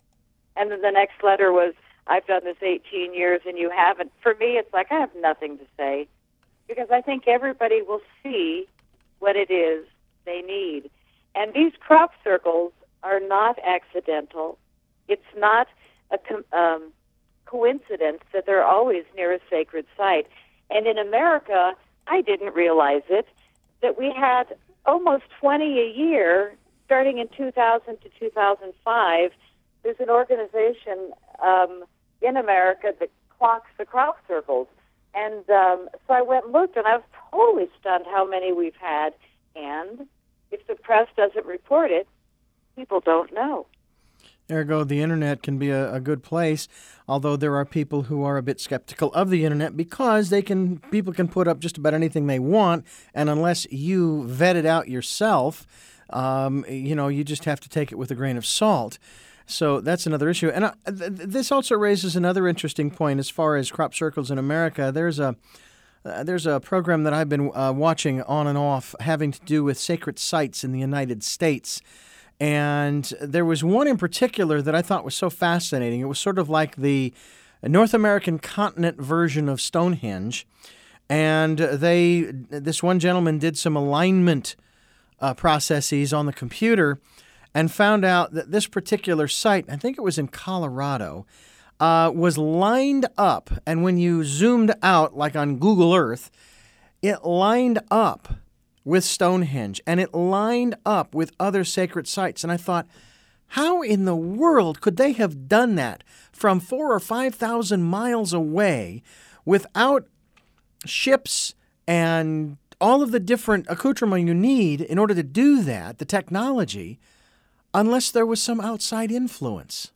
And then the next letter was, I've done this 18 years and you haven't. For me, it's like I have nothing to say, because I think everybody will see what it is they need. And these crop circles are not accidental. It's not a coincidence that they're always near a sacred site. And in America, I didn't realize it, that we had almost 20 a year starting in 2000 to 2005. There's an organization in America that clocks the crop circles. And so I went and looked, and I was totally stunned how many we've had. And if the press doesn't report it, people don't know. Ergo, the internet can be a good place, although there are people who are a bit skeptical of the internet because people can put up just about anything they want, and unless you vet it out yourself, you just have to take it with a grain of salt. So that's another issue. And this also raises another interesting point as far as crop circles in America. There's a program that I've been watching on and off having to do with sacred sites in the United States. And there was one in particular that I thought was so fascinating. It was sort of like the North American continent version of Stonehenge. And this one gentleman did some alignment processes on the computer and found out that this particular site, I think it was in Colorado, was lined up. And when you zoomed out, like on Google Earth, it lined up with Stonehenge, and it lined up with other sacred sites. And I thought, how in the world could they have done that from 4,000 or 5,000 miles away without ships and all of the different accoutrement you need in order to do that, the technology, unless there was some outside influence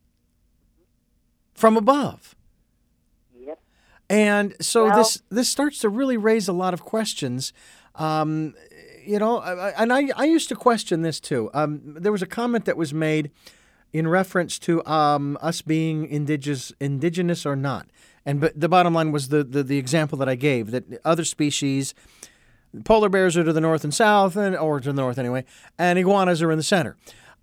from above? Yep. And so this starts to really raise a lot of questions. And I used to question this too. There was a comment that was made in reference to us being indigenous or not. But the bottom line was the example that I gave, that other species, polar bears are to the north and south, or to the north anyway, and iguanas are in the center.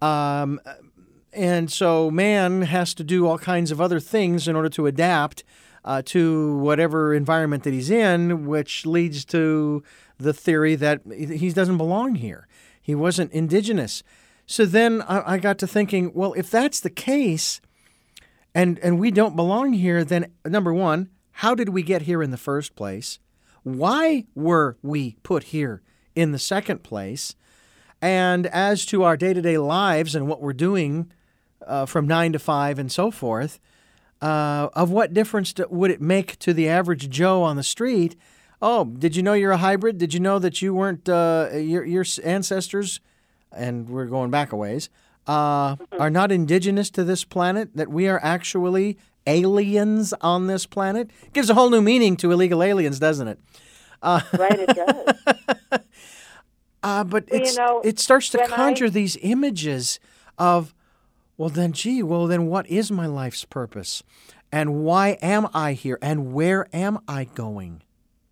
And so man has to do all kinds of other things in order to adapt to whatever environment that he's in, which leads to the theory that he doesn't belong here. He wasn't indigenous. So then I got to thinking, well, if that's the case, and we don't belong here, then number one, how did we get here in the first place? Why were we put here in the second place? And as to our day-to-day lives and what we're doing from 9 to 5 and so forth, of what difference would it make to the average Joe on the street? Oh, did you know you're a hybrid? Did you know that you weren't your ancestors, and we're going back a ways, are not indigenous to this planet, that we are actually aliens on this planet? Gives a whole new meaning to illegal aliens, doesn't it? Right, it does. But it starts to conjure these images of, well, then what is my life's purpose? And why am I here? And where am I going?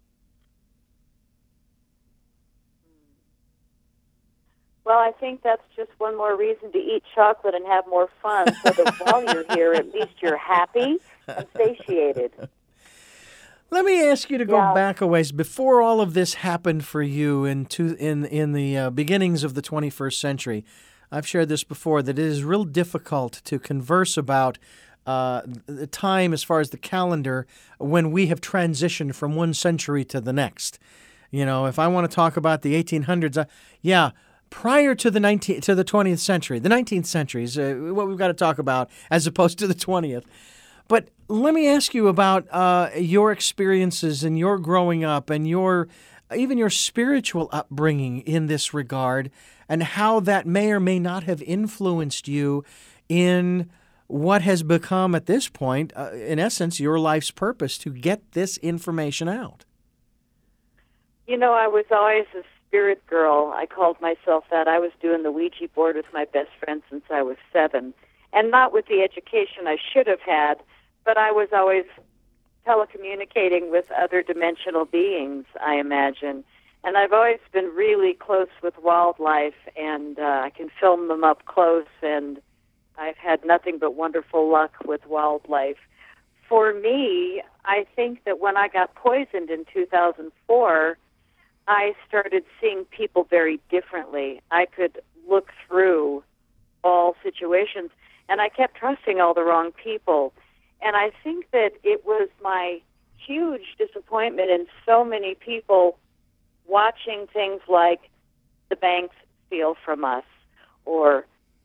Well, I think that's just one more reason to eat chocolate and have more fun, so that while you're here, at least you're happy and satiated. Let me ask you to go back a ways. Before all of this happened for you in the beginnings of the 21st century, I've shared this before, that it is real difficult to converse about the time as far as the calendar when we have transitioned from one century to the next. You know, if I want to talk about the 1800s, prior to the 20th century, the 19th century is what we've got to talk about as opposed to the 20th. But let me ask you about your experiences and your growing up and even your spiritual upbringing in this regard, and how that may or may not have influenced you in what has become at this point, in essence, your life's purpose, to get this information out. You know, I was always a spirit girl. I called myself that. I was doing the Ouija board with my best friend since I was 7, and not with the education I should have had, but I was always telecommunicating with other dimensional beings, I imagine. And I've always been really close with wildlife, and I can film them up close, and I've had nothing but wonderful luck with wildlife. For me, I think that when I got poisoned in 2004, I started seeing people very differently. I could look through all situations, and I kept trusting all the wrong people. And I think that it was my huge disappointment in so many people watching things like the banks steal from us, or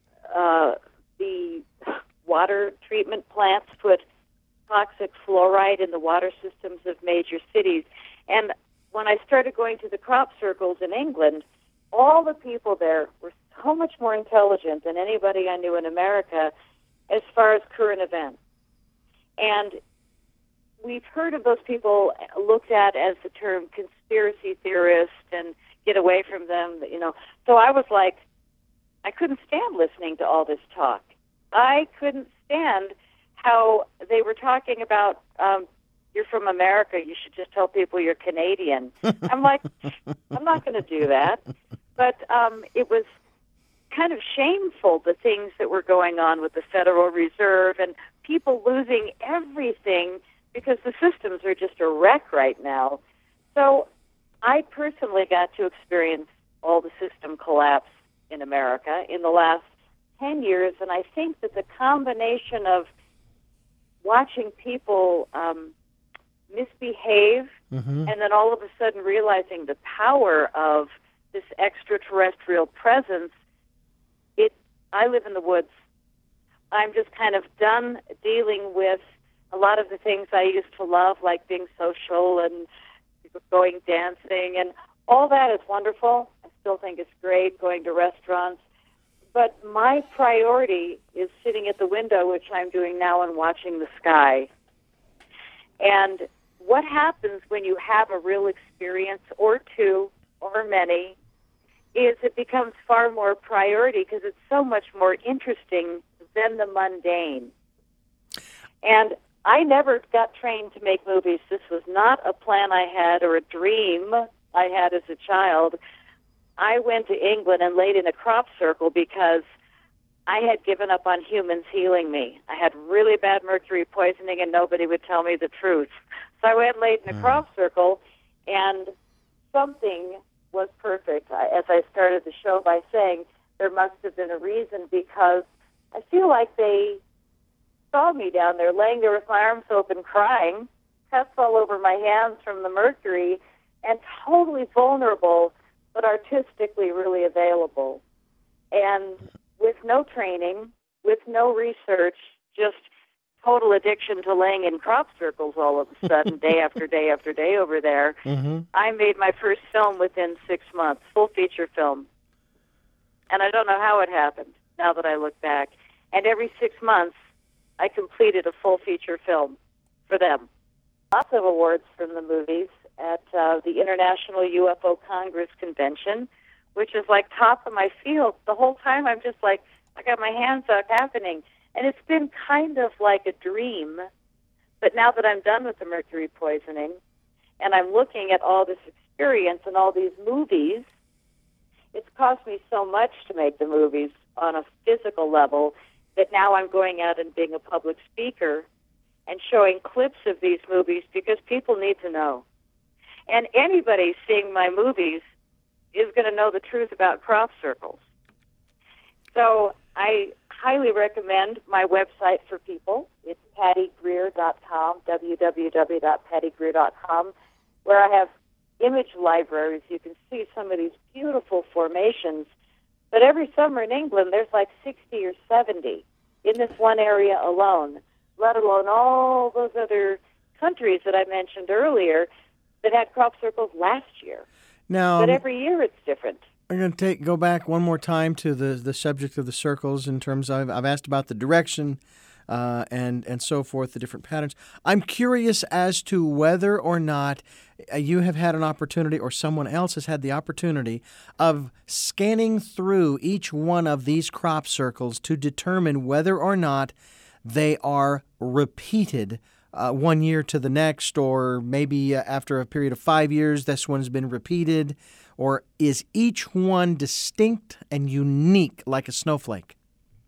the water treatment plants put toxic fluoride in the water systems of major cities. And when I started going to the crop circles in England, all the people there were so much more intelligent than anybody I knew in America as far as current events. And we've heard of those people looked at as the term conspiracy theorist and get away from them, you know. So I was like, I couldn't stand listening to all this talk. I couldn't stand how they were talking about, you're from America, you should just tell people you're Canadian. I'm like, I'm not going to do that. But it was kind of shameful, the things that were going on with the Federal Reserve and people losing everything because the systems are just a wreck right now. So I personally got to experience all the system collapse in America in the last 10 years, and I think that the combination of watching people misbehave and then all of a sudden realizing the power of this extraterrestrial presence, I live in the woods. I'm just kind of done dealing with a lot of the things I used to love, like being social and going dancing, and all that is wonderful. I still think it's great, going to restaurants. But my priority is sitting at the window, which I'm doing now, and watching the sky. And what happens when you have a real experience, or two, or many, is it becomes far more priority because it's so much more interesting than the mundane. And I never got trained to make movies. This was not a plan I had or a dream I had as a child. I went to England and laid in a crop circle because I had given up on humans healing me. I had really bad mercury poisoning and nobody would tell me the truth. So I went and laid in a crop circle, and something was perfect. As I started the show by saying, there must have been a reason, because I feel like they saw me down there laying there with my arms open crying, cuts all over my hands from the mercury, and totally vulnerable, but artistically really available. And with no training, with no research, just total addiction to laying in crop circles all of a sudden, day after day after day over there. I made my first film within 6 months, full feature film. And I don't know how it happened, now that I look back. And every 6 months, I completed a full feature film for them. Lots of awards from the movies at the International UFO Congress Convention, which is like top of my field. The whole time I'm just like, I got my hands out happening. And it's been kind of like a dream. But now that I'm done with the mercury poisoning and I'm looking at all this experience and all these movies, it's cost me so much to make the movies on a physical level that now I'm going out and being a public speaker and showing clips of these movies because people need to know. And anybody seeing my movies is going to know the truth about crop circles. So I highly recommend my website for people. It's pattygreer.com, www.pattygreer.com, where I have image libraries. You can see some of these beautiful formations. But every summer in England, there's like 60 or 70 in this one area alone, let alone all those other countries that I mentioned earlier that had crop circles last year. Now, but every year it's different. I'm going to go back one more time to the subject of the circles in terms of, I've asked about the direction and so forth, the different patterns. I'm curious as to whether or not you have had an opportunity or someone else has had the opportunity of scanning through each one of these crop circles to determine whether or not they are repeated 1 year to the next, or maybe after a period of 5 years, this one's been repeated, or is each one distinct and unique like a snowflake?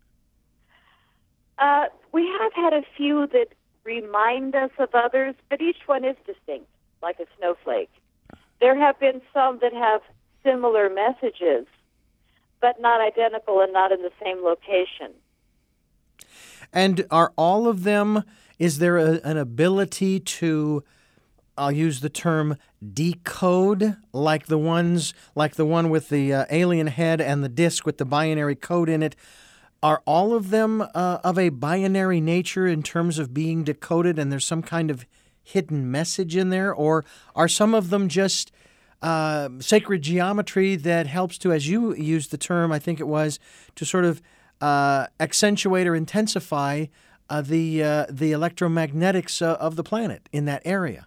We have had a few that remind us of others, but each one is distinct, like a snowflake. There have been some that have similar messages, but not identical and not in the same location. And are all of them, is there an ability to I'll use the term decode, like the one with the alien head and the disc with the binary code in it. Are all of them of a binary nature in terms of being decoded, and there's some kind of hidden message in there? Or are some of them just sacred geometry that helps to, as you used the term, I think it was, to sort of accentuate or intensify the electromagnetics of the planet in that area?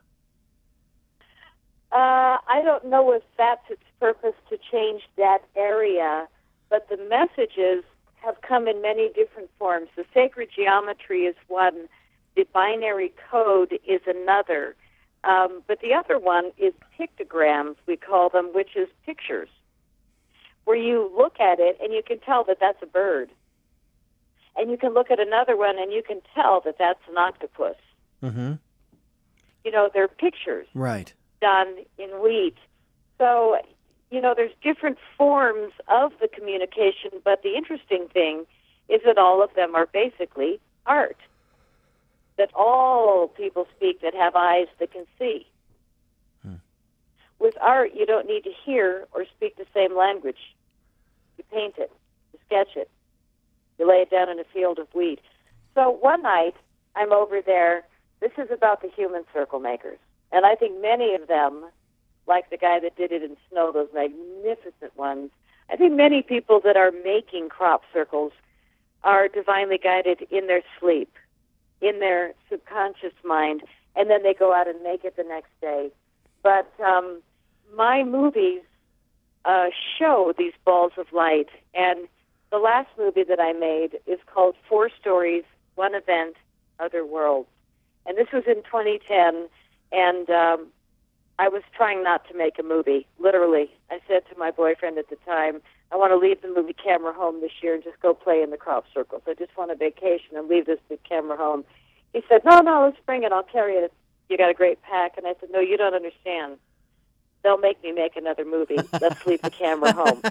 I don't know if that's its purpose to change that area, but the messages have come in many different forms. The sacred geometry is one. The binary code is another. But the other one is pictograms, we call them, which is pictures, where you look at it and you can tell that that's a bird. And you can look at another one and you can tell that that's an octopus. Mm-hmm. You know, they're pictures. Right. Done in wheat. So, you know, there's different forms of the communication, but the interesting thing is that all of them are basically art. That all people speak that have eyes that can see. With art, you don't need to hear or speak the same language. You paint it, you sketch it, you lay it down in a field of wheat. So one night, I'm over there. This is about the human circle makers. And I think many of them, like the guy that did it in snow, those magnificent ones, I think many people that are making crop circles are divinely guided in their sleep, in their subconscious mind, and then they go out and make it the next day. But my movies show these balls of light, and the last movie that I made is called 4 Stories, One Event, Other Worlds. And this was in 2010, and I was trying not to make a movie, literally. I said to my boyfriend at the time, I want to leave the movie camera home this year and just go play in the crop circles. I just want a vacation and leave this big camera home. He said, no, let's bring it. I'll carry it. You got a great pack. And I said, no, you don't understand. They'll make me make another movie. Let's leave the camera home.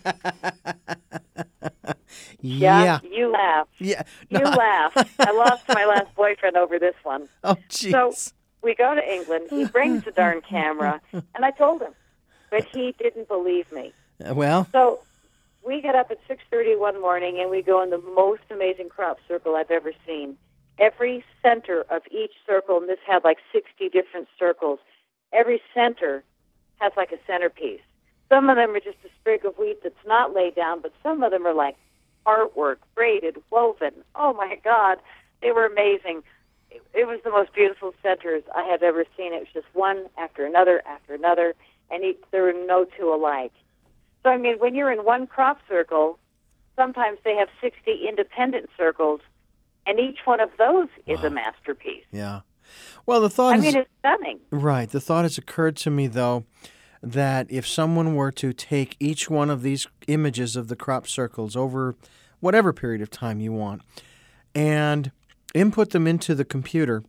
Yeah. You laugh. Yeah. You laugh. I lost my last boyfriend over this one. Oh, jeez. So we go to England. He brings the darn camera. And I told him. But he didn't believe me. Well. So we get up at 6:30 one morning, and we go in the most amazing crop circle I've ever seen. Every center of each circle, and this had like 60 different circles, every center has like a centerpiece. Some of them are just a sprig of wheat that's not laid down, but some of them are like artwork, braided, woven. Oh, my God. They were amazing. It was the most beautiful centers I have ever seen. It was just one after another, and there were no two alike. So, I mean, when you're in one crop circle, sometimes they have 60 independent circles, and each one of those is a masterpiece. Yeah. Well, the thought it's stunning. Right. The thought has occurred to me, though, that if someone were to take each one of these images of the crop circles over whatever period of time you want and input them into the computer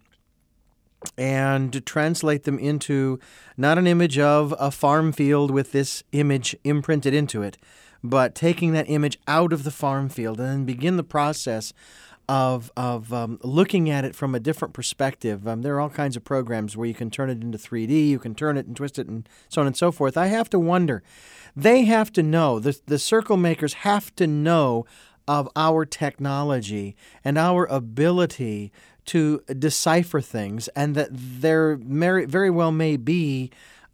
and translate them into not an image of a farm field with this image imprinted into it, but taking that image out of the farm field and then begin the process of looking at it from a different perspective. There are all kinds of programs where you can turn it into 3D, you can turn it and twist it and so on and so forth. I have to wonder, they have to know, the circle makers have to know of our technology and our ability to decipher things, and that there very well may be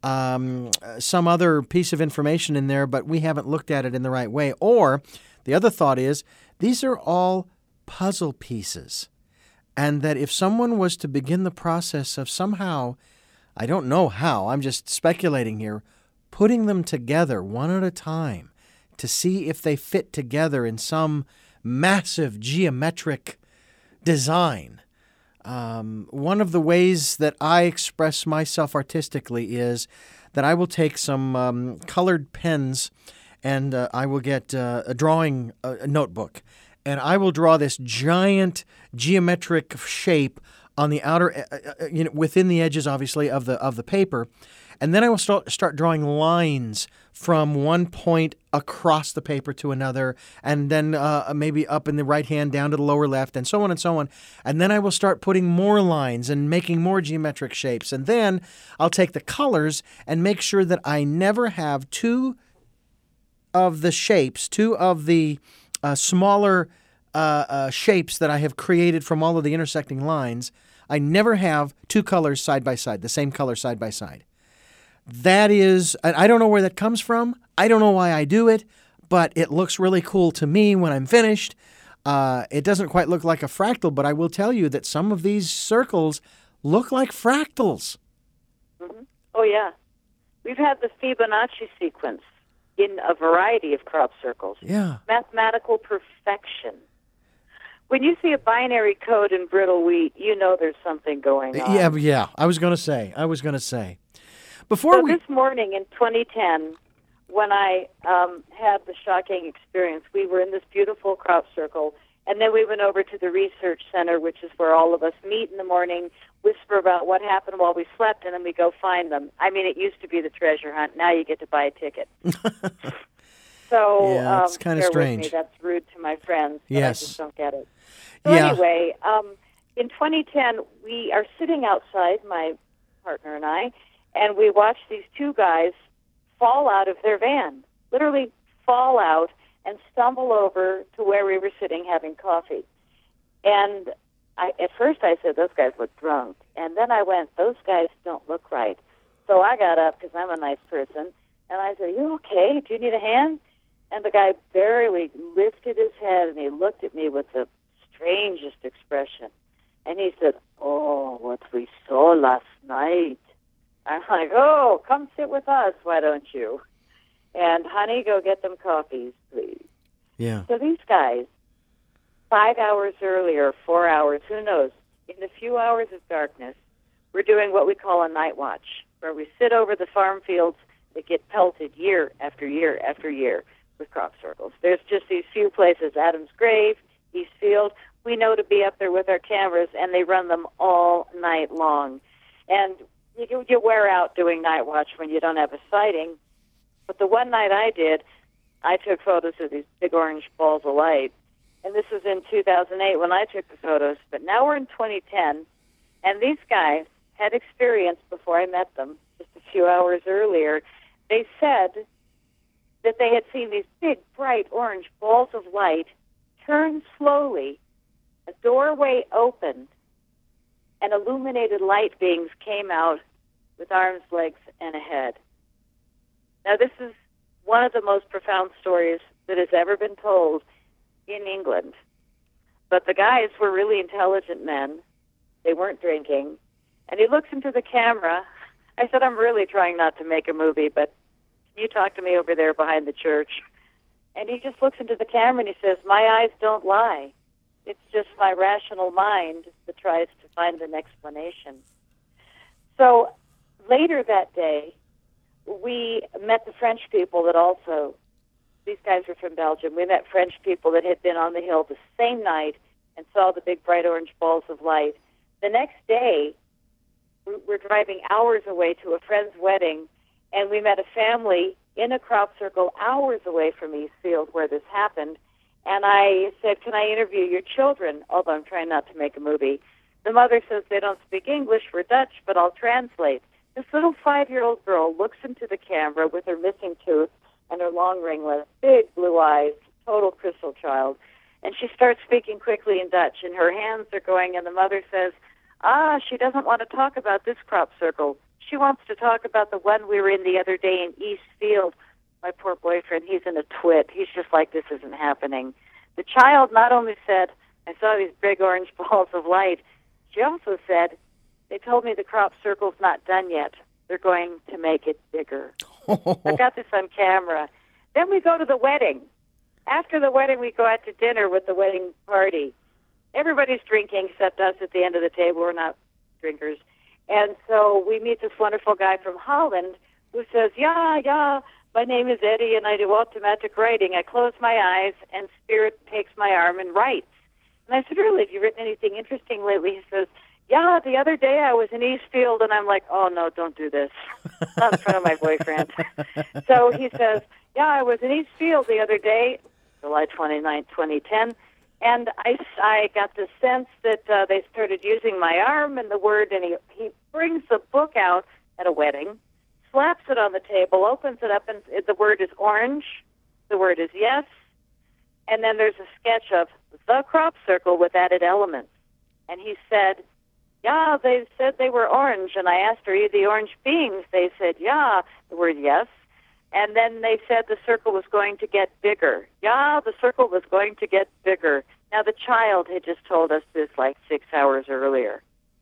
some other piece of information in there, but we haven't looked at it in the right way. Or the other thought is, these are all puzzle pieces, and that if someone was to begin the process of somehow, I don't know how, I'm just speculating here, putting them together one at a time to see if they fit together in some massive geometric design. One of the ways that I express myself artistically is that I will take some colored pens and I will get a drawing notebook, and I will draw this giant geometric shape on the outer, within the edges, obviously, of the paper, And then I will start drawing lines from one point across the paper to another, and then maybe up in the right hand down to the lower left, and so on and so on. And then I will start putting more lines and making more geometric shapes. And then I'll take the colors and make sure that I never have two of the smaller shapes that I have created from all of the intersecting lines. I never have two colors side by side, the same color side by side. That is, I don't know where that comes from. I don't know why I do it, but it looks really cool to me when I'm finished. It doesn't quite look like a fractal, but I will tell you that some of these circles look like fractals. Mm-hmm. Oh, yeah. We've had the Fibonacci sequence in a variety of crop circles. Yeah. Mathematical perfection. When you see a binary code in brittle wheat, you know there's something going on. Yeah. I was going to say. This morning in 2010, when I had the shocking experience, we were in this beautiful crop circle, and then we went over to the research center, which is where all of us meet in the morning, whisper about what happened while we slept, and then we go find them. I mean, it used to be the treasure hunt. Now you get to buy a ticket. So yeah, it's kind of strange. With me. That's rude to my friends, but yes. I just don't get it. So anyway, in 2010, we are sitting outside, my partner and I, and we watch these two guys fall out of their van, literally fall out and stumble over to where we were sitting having coffee. And at first I said, those guys look drunk. And then I went, those guys don't look right. So I got up, because I'm a nice person, and I said, you okay? Do you need a hand? And the guy barely lifted his head, and he looked at me with the strangest expression. And he said, oh, what we saw last night. I'm like, oh, come sit with us, why don't you? And, honey, go get them coffees, please. Yeah. So these guys, 5 hours earlier, 4 hours, who knows, in the few hours of darkness, we're doing what we call a night watch, where we sit over the farm fields that get pelted year after year after year with crop circles. There's just these few places, Adam's Grave, Eastfield. We know to be up there with our cameras, and they run them all night long. And you wear out doing night watch when you don't have a sighting. But the one night I did, I took photos of these big orange balls of light. And this was in 2008 when I took the photos. But now we're in 2010, and these guys had experience before I met them, just a few hours earlier. They said that they had seen these big, bright orange balls of light turn slowly, a doorway opened, and illuminated light beings came out with arms, legs, and a head. Now, this is one of the most profound stories that has ever been told in England. But the guys were really intelligent men. They weren't drinking. And he looks into the camera. I said, I'm really trying not to make a movie, but can you talk to me over there behind the church? And he just looks into the camera and he says, my eyes don't lie. It's just my rational mind that tries to find an explanation. So later that day, we met the French people that also, these guys were from Belgium, we met French people that had been on the hill the same night and saw the big bright orange balls of light. The next day, we're driving hours away to a friend's wedding, and we met a family in a crop circle hours away from Eastfield where this happened. And I said, can I interview your children? Although I'm trying not to make a movie. The mother says they don't speak English, we're Dutch, but I'll translate. This little 5-year-old girl looks into the camera with her missing tooth and her long ringlets, big blue eyes, total crystal child. And she starts speaking quickly in Dutch, and her hands are going, and the mother says, she doesn't want to talk about this crop circle. She wants to talk about the one we were in the other day in Eastfield. My poor boyfriend, he's in a twit. He's just like, this isn't happening. The child not only said, I saw these big orange balls of light, she also said, they told me the crop circle's not done yet. They're going to make it bigger. I've got this on camera. Then we go to the wedding. After the wedding, we go out to dinner with the wedding party. Everybody's drinking except us at the end of the table. We're not drinkers. And so we meet this wonderful guy from Holland who says, yeah, my name is Eddie, and I do automatic writing. I close my eyes, and Spirit takes my arm and writes. And I said, really, have you written anything interesting lately? He says, yeah, the other day I was in Eastfield, and I'm like, oh, no, don't do this. Not in front of my boyfriend. So he says, yeah, I was in Eastfield the other day, July 29th, 2010, and I got the sense that they started using my arm and the word, and he brings the book out at a wedding, slaps it on the table, opens it up, and the word is orange, the word is yes, and then there's a sketch of the crop circle with added elements. And he said, yeah, they said they were orange. And I asked, are you the orange beings? They said, yeah, the word yes. And then they said the circle was going to get bigger. Yeah, the circle was going to get bigger. Now, the child had just told us this like 6 hours earlier.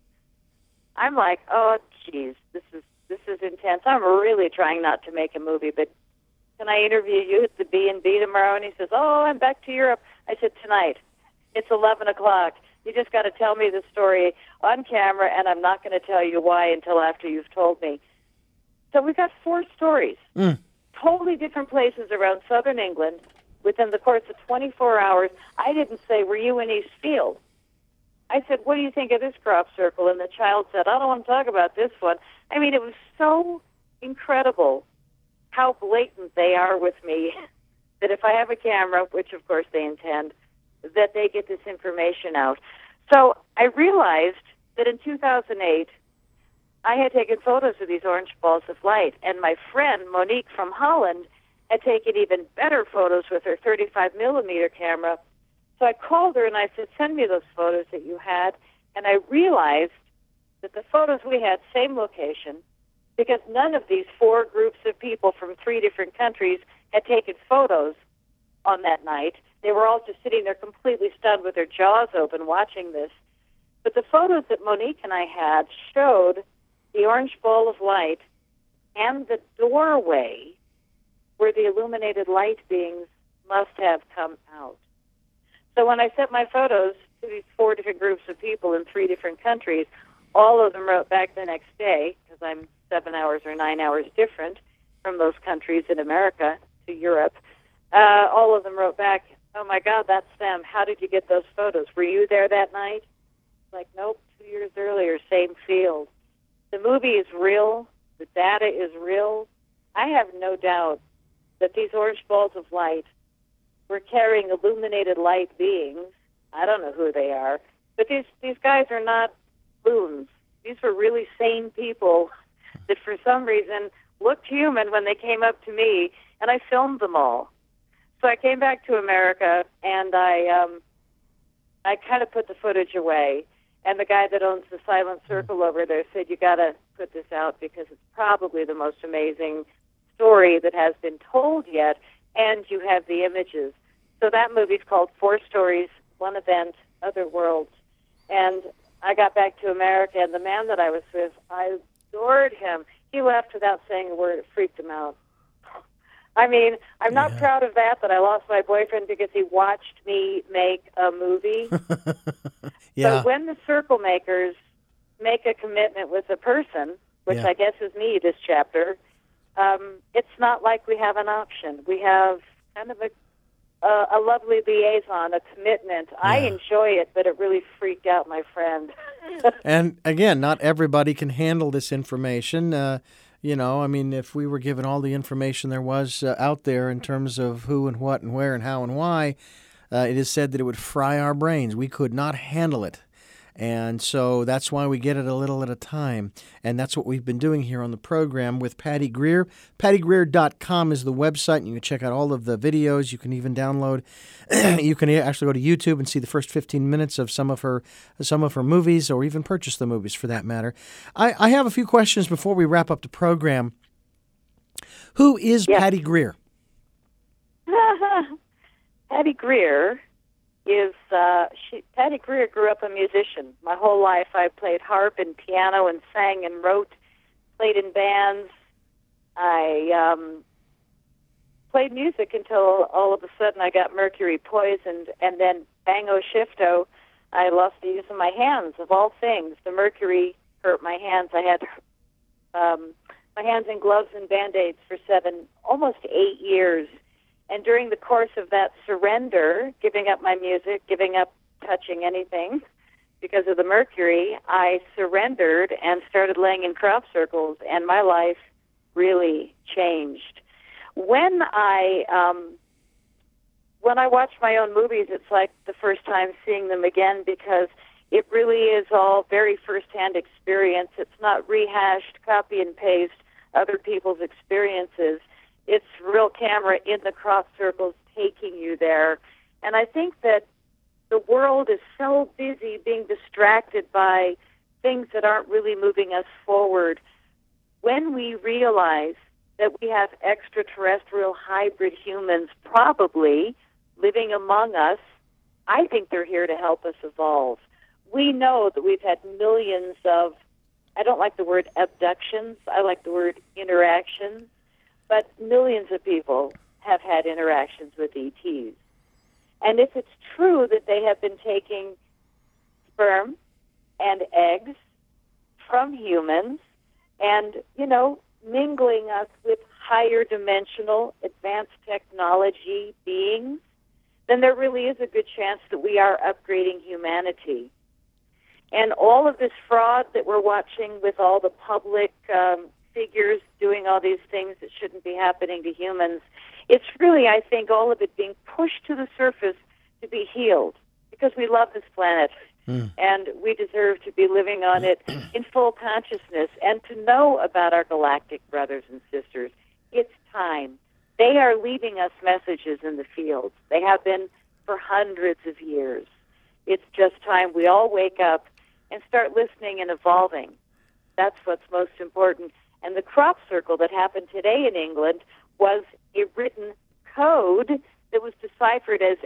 I'm like, oh, geez, this is intense. I'm really trying not to make a movie, but can I interview you at the B&B tomorrow? And he says, oh, I'm back to Europe. I said, tonight. It's 11 o'clock. You just got to tell me the story on camera, and I'm not going to tell you why until after you've told me. So we've got 4 stories, totally different places around southern England within the course of 24 hours. I didn't say, were you in Eastfield? I said, what do you think of this crop circle? And the child said, I don't want to talk about this one. I mean, it was so incredible how blatant they are with me that if I have a camera, which of course they intend, that they get this information out. So I realized that in 2008, I had taken photos of these orange balls of light, and my friend Monique from Holland had taken even better photos with her 35-millimeter camera. So I called her and I said, send me those photos that you had. And I realized that the photos we had, same location, because none of these 4 groups of people from 3 different countries had taken photos on that night. They were all just sitting there completely stunned with their jaws open watching this. But the photos that Monique and I had showed the orange ball of light and the doorway where the illuminated light beings must have come out. So when I sent my photos to these 4 different groups of people in 3 different countries, all of them wrote back the next day, because I'm 7 hours or 9 hours different from those countries in America to Europe. All of them wrote back, oh, my God, that's them. How did you get those photos? Were you there that night? Like, nope, 2 years earlier, same field. The movie is real. The data is real. I have no doubt that these orange balls of light were carrying illuminated light beings. I don't know who they are, but these guys are not loons. These were really sane people that for some reason looked human when they came up to me, and I filmed them all. So I came back to America, and I kind of put the footage away. And the guy that owns the Silent Circle over there said, you got to put this out because it's probably the most amazing story that has been told yet, and you have the images. So that movie's called 4 Stories, One Event, Other Worlds. And I got back to America, and the man that I was with, I adored him. He left without saying a word. It freaked him out. I mean, I'm not proud of that I lost my boyfriend because he watched me make a movie. Yeah. So when the circle makers make a commitment with a person, which I guess is me this chapter, it's not like we have an option. We have kind of a lovely liaison, a commitment. Yeah. I enjoy it, but it really freaked out my friend. And again, not everybody can handle this information. You know, I mean, if we were given all the information there was out there in terms of who and what and where and how and why, it is said that it would fry our brains. We could not handle it. And so that's why we get it a little at a time. And that's what we've been doing here on the program with Patty Greer. PattyGreer.com is the website, and you can check out all of the videos. You can even download. You can actually go to YouTube and see the first 15 minutes of some of her movies, or even purchase the movies for that matter. I have a few questions before we wrap up the program. Who is Patty Greer? Patty Greer is Patty Greer grew up a musician. My whole life I played harp and piano and sang and wrote, played in bands. I played music until all of a sudden I got mercury poisoned, and then bango shifto, I lost the use of my hands, of all things. The mercury hurt my hands. I had my hands in gloves and Band-Aids for almost 8 years. And during the course of that surrender, giving up my music, giving up touching anything, because of the mercury, I surrendered and started laying in crop circles, and my life really changed. When I watch my own movies, it's like the first time seeing them again, because it really is all very first-hand experience. It's not rehashed, copy and paste other people's experiences. It's real camera in the crop circles taking you there. And I think that the world is so busy being distracted by things that aren't really moving us forward. When we realize that we have extraterrestrial hybrid humans probably living among us, I think they're here to help us evolve. We know that we've had millions of, I don't like the word abductions, I like the word interactions, but millions of people have had interactions with ETs. And if it's true that they have been taking sperm and eggs from humans and, mingling us with higher dimensional, advanced technology beings, then there really is a good chance that we are upgrading humanity. And all of this fraud that we're watching with all the public figures doing all these things that shouldn't be happening to humans, it's really, I think, all of it being pushed to the surface to be healed, because we love this planet, and we deserve to be living on it in full consciousness and to know about our galactic brothers and sisters. It's time. They are leaving us messages in the fields. They have been for hundreds of years. It's just time we all wake up and start listening and evolving. That's what's most important. And the crop circle that happened today in England was a written code that was deciphered as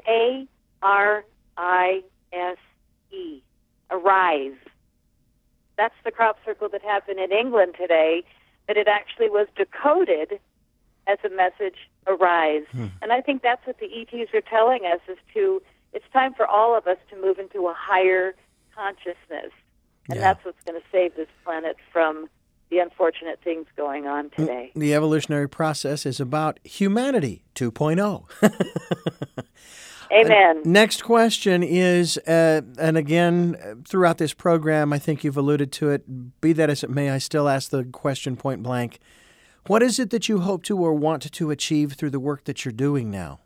A-R-I-S-E, arise. That's the crop circle that happened in England today, that it actually was decoded as a message, arise. And I think that's what the ETs are telling us, it's time for all of us to move into a higher consciousness. And that's what's going to save this planet from the unfortunate things going on today. The evolutionary process is about humanity 2.0. Amen. Next question is, and again, throughout this program, I think you've alluded to it. Be that as it may, I still ask the question point blank. What is it that you hope to or want to achieve through the work that you're doing now?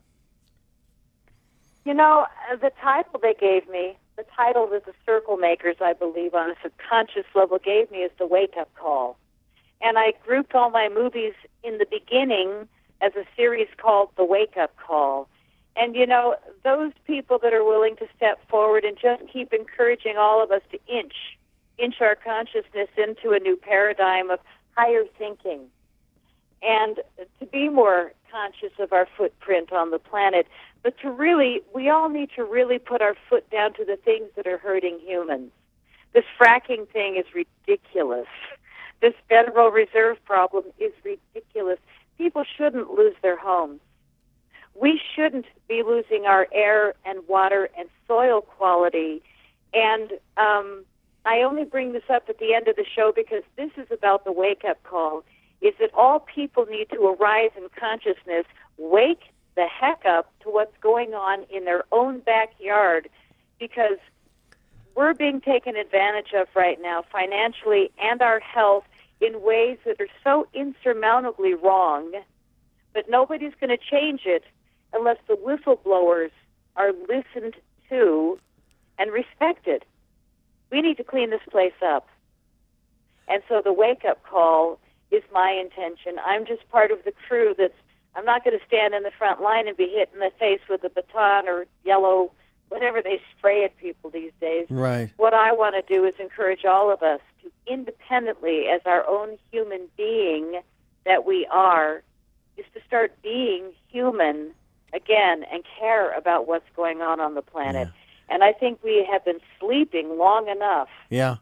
The title they gave me, the title that the circle makers, I believe, on a subconscious level gave me is the wake-up call. And I grouped all my movies in the beginning as a series called The Wake-Up Call. And, those people that are willing to step forward and just keep encouraging all of us to inch our consciousness into a new paradigm of higher thinking and to be more conscious of our footprint on the planet. But we all need to really put our foot down to the things that are hurting humans. This fracking thing is ridiculous. This Federal Reserve problem is ridiculous. People shouldn't lose their homes. We shouldn't be losing our air and water and soil quality. And I only bring this up at the end of the show because this is about the wake-up call, is that all people need to arise in consciousness, wake the heck up to what's going on in their own backyard, because we're being taken advantage of right now financially and our health in ways that are so insurmountably wrong, but nobody's going to change it unless the whistleblowers are listened to and respected. We need to clean this place up. And so the wake-up call is my intention. I'm just part of the crew I'm not going to stand in the front line and be hit in the face with a baton or yellow, whatever they spray at people these days. Right. What I want to do is encourage all of us to independently, as our own human being that we are, is to start being human again and care about what's going on the planet. Yeah. And I think we have been sleeping long enough. Yeah.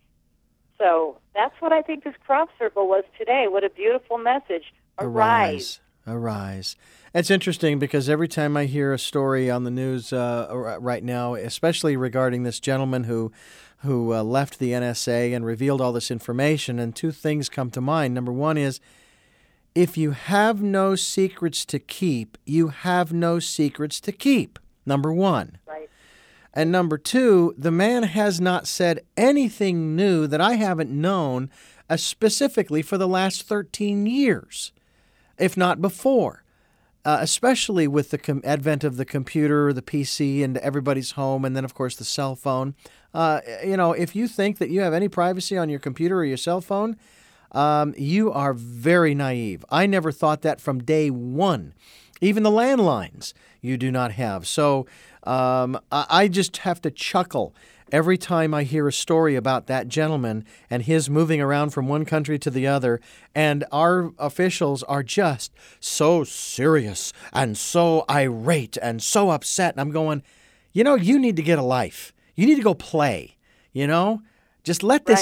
So that's what I think this crop circle was today. What a beautiful message. Arise. Arise. It's interesting because every time I hear a story on the news right now, especially regarding this gentleman who left the NSA and revealed all this information, and two things come to mind. Number one is, if you have no secrets to keep, you have no secrets to keep. Number one. Right. And number two, the man has not said anything new that I haven't known specifically for the last 13 years, if not before. Especially with the advent of the computer, the PC, and everybody's home, and then, of course, the cell phone. If you think that you have any privacy on your computer or your cell phone, you are very naive. I never thought that from day one. Even the landlines you do not have. So I just have to chuckle every time I hear a story about that gentleman and his moving around from one country to the other, and our officials are just so serious and so irate and so upset. And I'm going, you need to get a life. You need to go play, Just let this,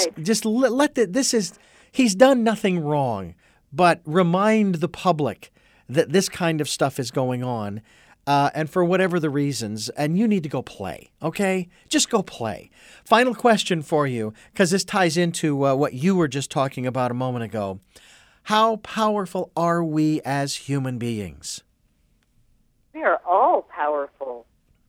he's done nothing wrong, but remind the public that this kind of stuff is going on. And for whatever the reasons, and you need to go play, okay? Just go play. Final question for you, because this ties into what you were just talking about a moment ago. How powerful are we as human beings? We are all powerful.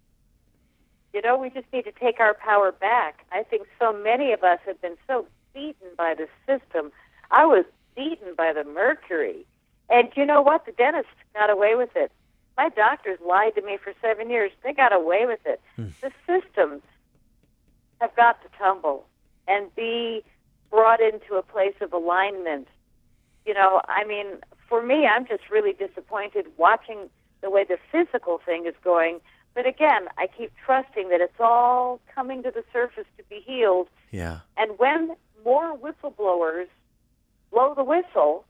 We just need to take our power back. I think so many of us have been so beaten by the system. I was beaten by the mercury. And you know what? The dentist got away with it. My doctors lied to me for 7 years. They got away with it. The systems have got to tumble and be brought into a place of alignment. For me, I'm just really disappointed watching the way the physical thing is going. But again, I keep trusting that it's all coming to the surface to be healed. Yeah. And when more whistleblowers blow the whistle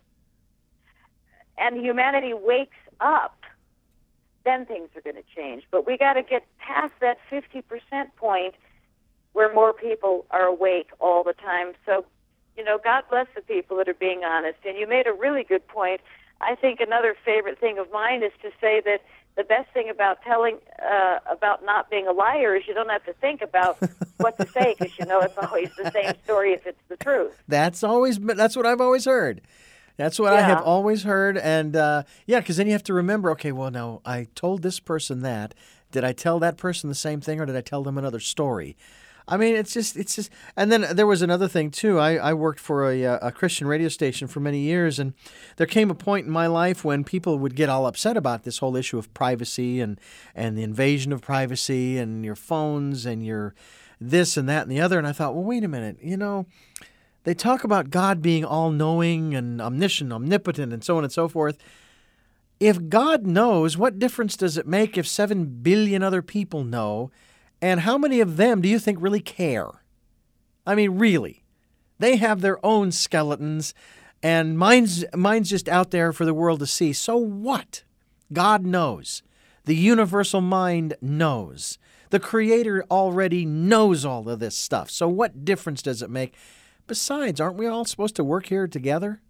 and humanity wakes up, then things are going to change. But we got to get past that 50% point where more people are awake all the time. So, God bless the people that are being honest. And you made a really good point. I think another favorite thing of mine is to say that the best thing about about not being a liar is you don't have to think about what to say, because it's always the same story if it's the truth. That's what I've always heard. That's what I have always heard. And because then you have to remember, okay, well, now I told this person that. Did I tell that person the same thing, or did I tell them another story? I mean, it's just. And then there was another thing too. I worked for a Christian radio station for many years, and there came a point in my life when people would get all upset about this whole issue of privacy and the invasion of privacy and your phones and your this and that and the other. And I thought, well, wait a minute, they talk about God being all-knowing and omniscient, omnipotent, and so on and so forth. If God knows, what difference does it make if 7 billion other people know? And how many of them do you think really care? I mean, really. They have their own skeletons, and mine's just out there for the world to see. So what? God knows. The universal mind knows. The Creator already knows all of this stuff. So what difference does it make? Besides, aren't we all supposed to work here together?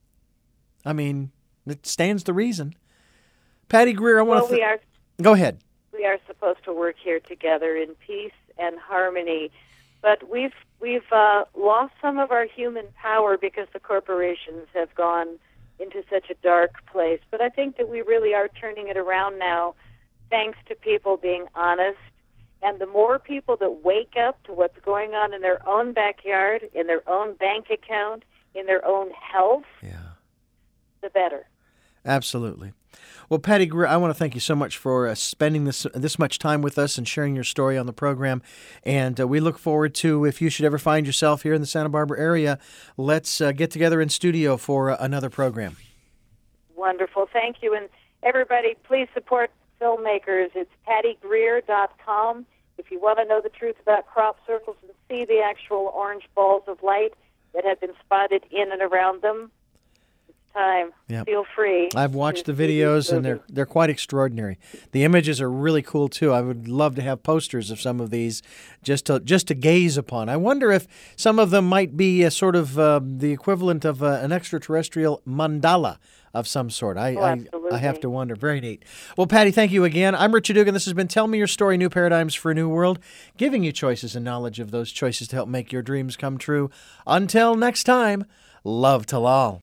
I mean, it stands to reason. Patty Greer, Go ahead. We are supposed to work here together in peace and harmony, but we've lost some of our human power because the corporations have gone into such a dark place. But I think that we really are turning it around now, thanks to people being honest. And the more people that wake up to what's going on in their own backyard, in their own bank account, in their own health, the better. Absolutely. Well, Patty Greer, I want to thank you so much for spending this much time with us and sharing your story on the program. And we look forward to, if you should ever find yourself here in the Santa Barbara area, let's get together in studio for another program. Wonderful. Thank you. And everybody, please support filmmakers. It's pattygreer.com. If you want to know the truth about crop circles and see the actual orange balls of light that have been spotted in and around them, time. Yep. Feel free. I've watched the videos, and they're quite extraordinary. The images are really cool too. I would love to have posters of some of these just to gaze upon. I wonder if some of them might be a sort of the equivalent of an extraterrestrial mandala of some sort. I have to wonder. Very neat. Well, Patty, thank you again. I'm Richard Dugan. This has been Tell Me Your Story, New Paradigms for a New World, giving you choices and knowledge of those choices to help make your dreams come true. Until next time, love to all.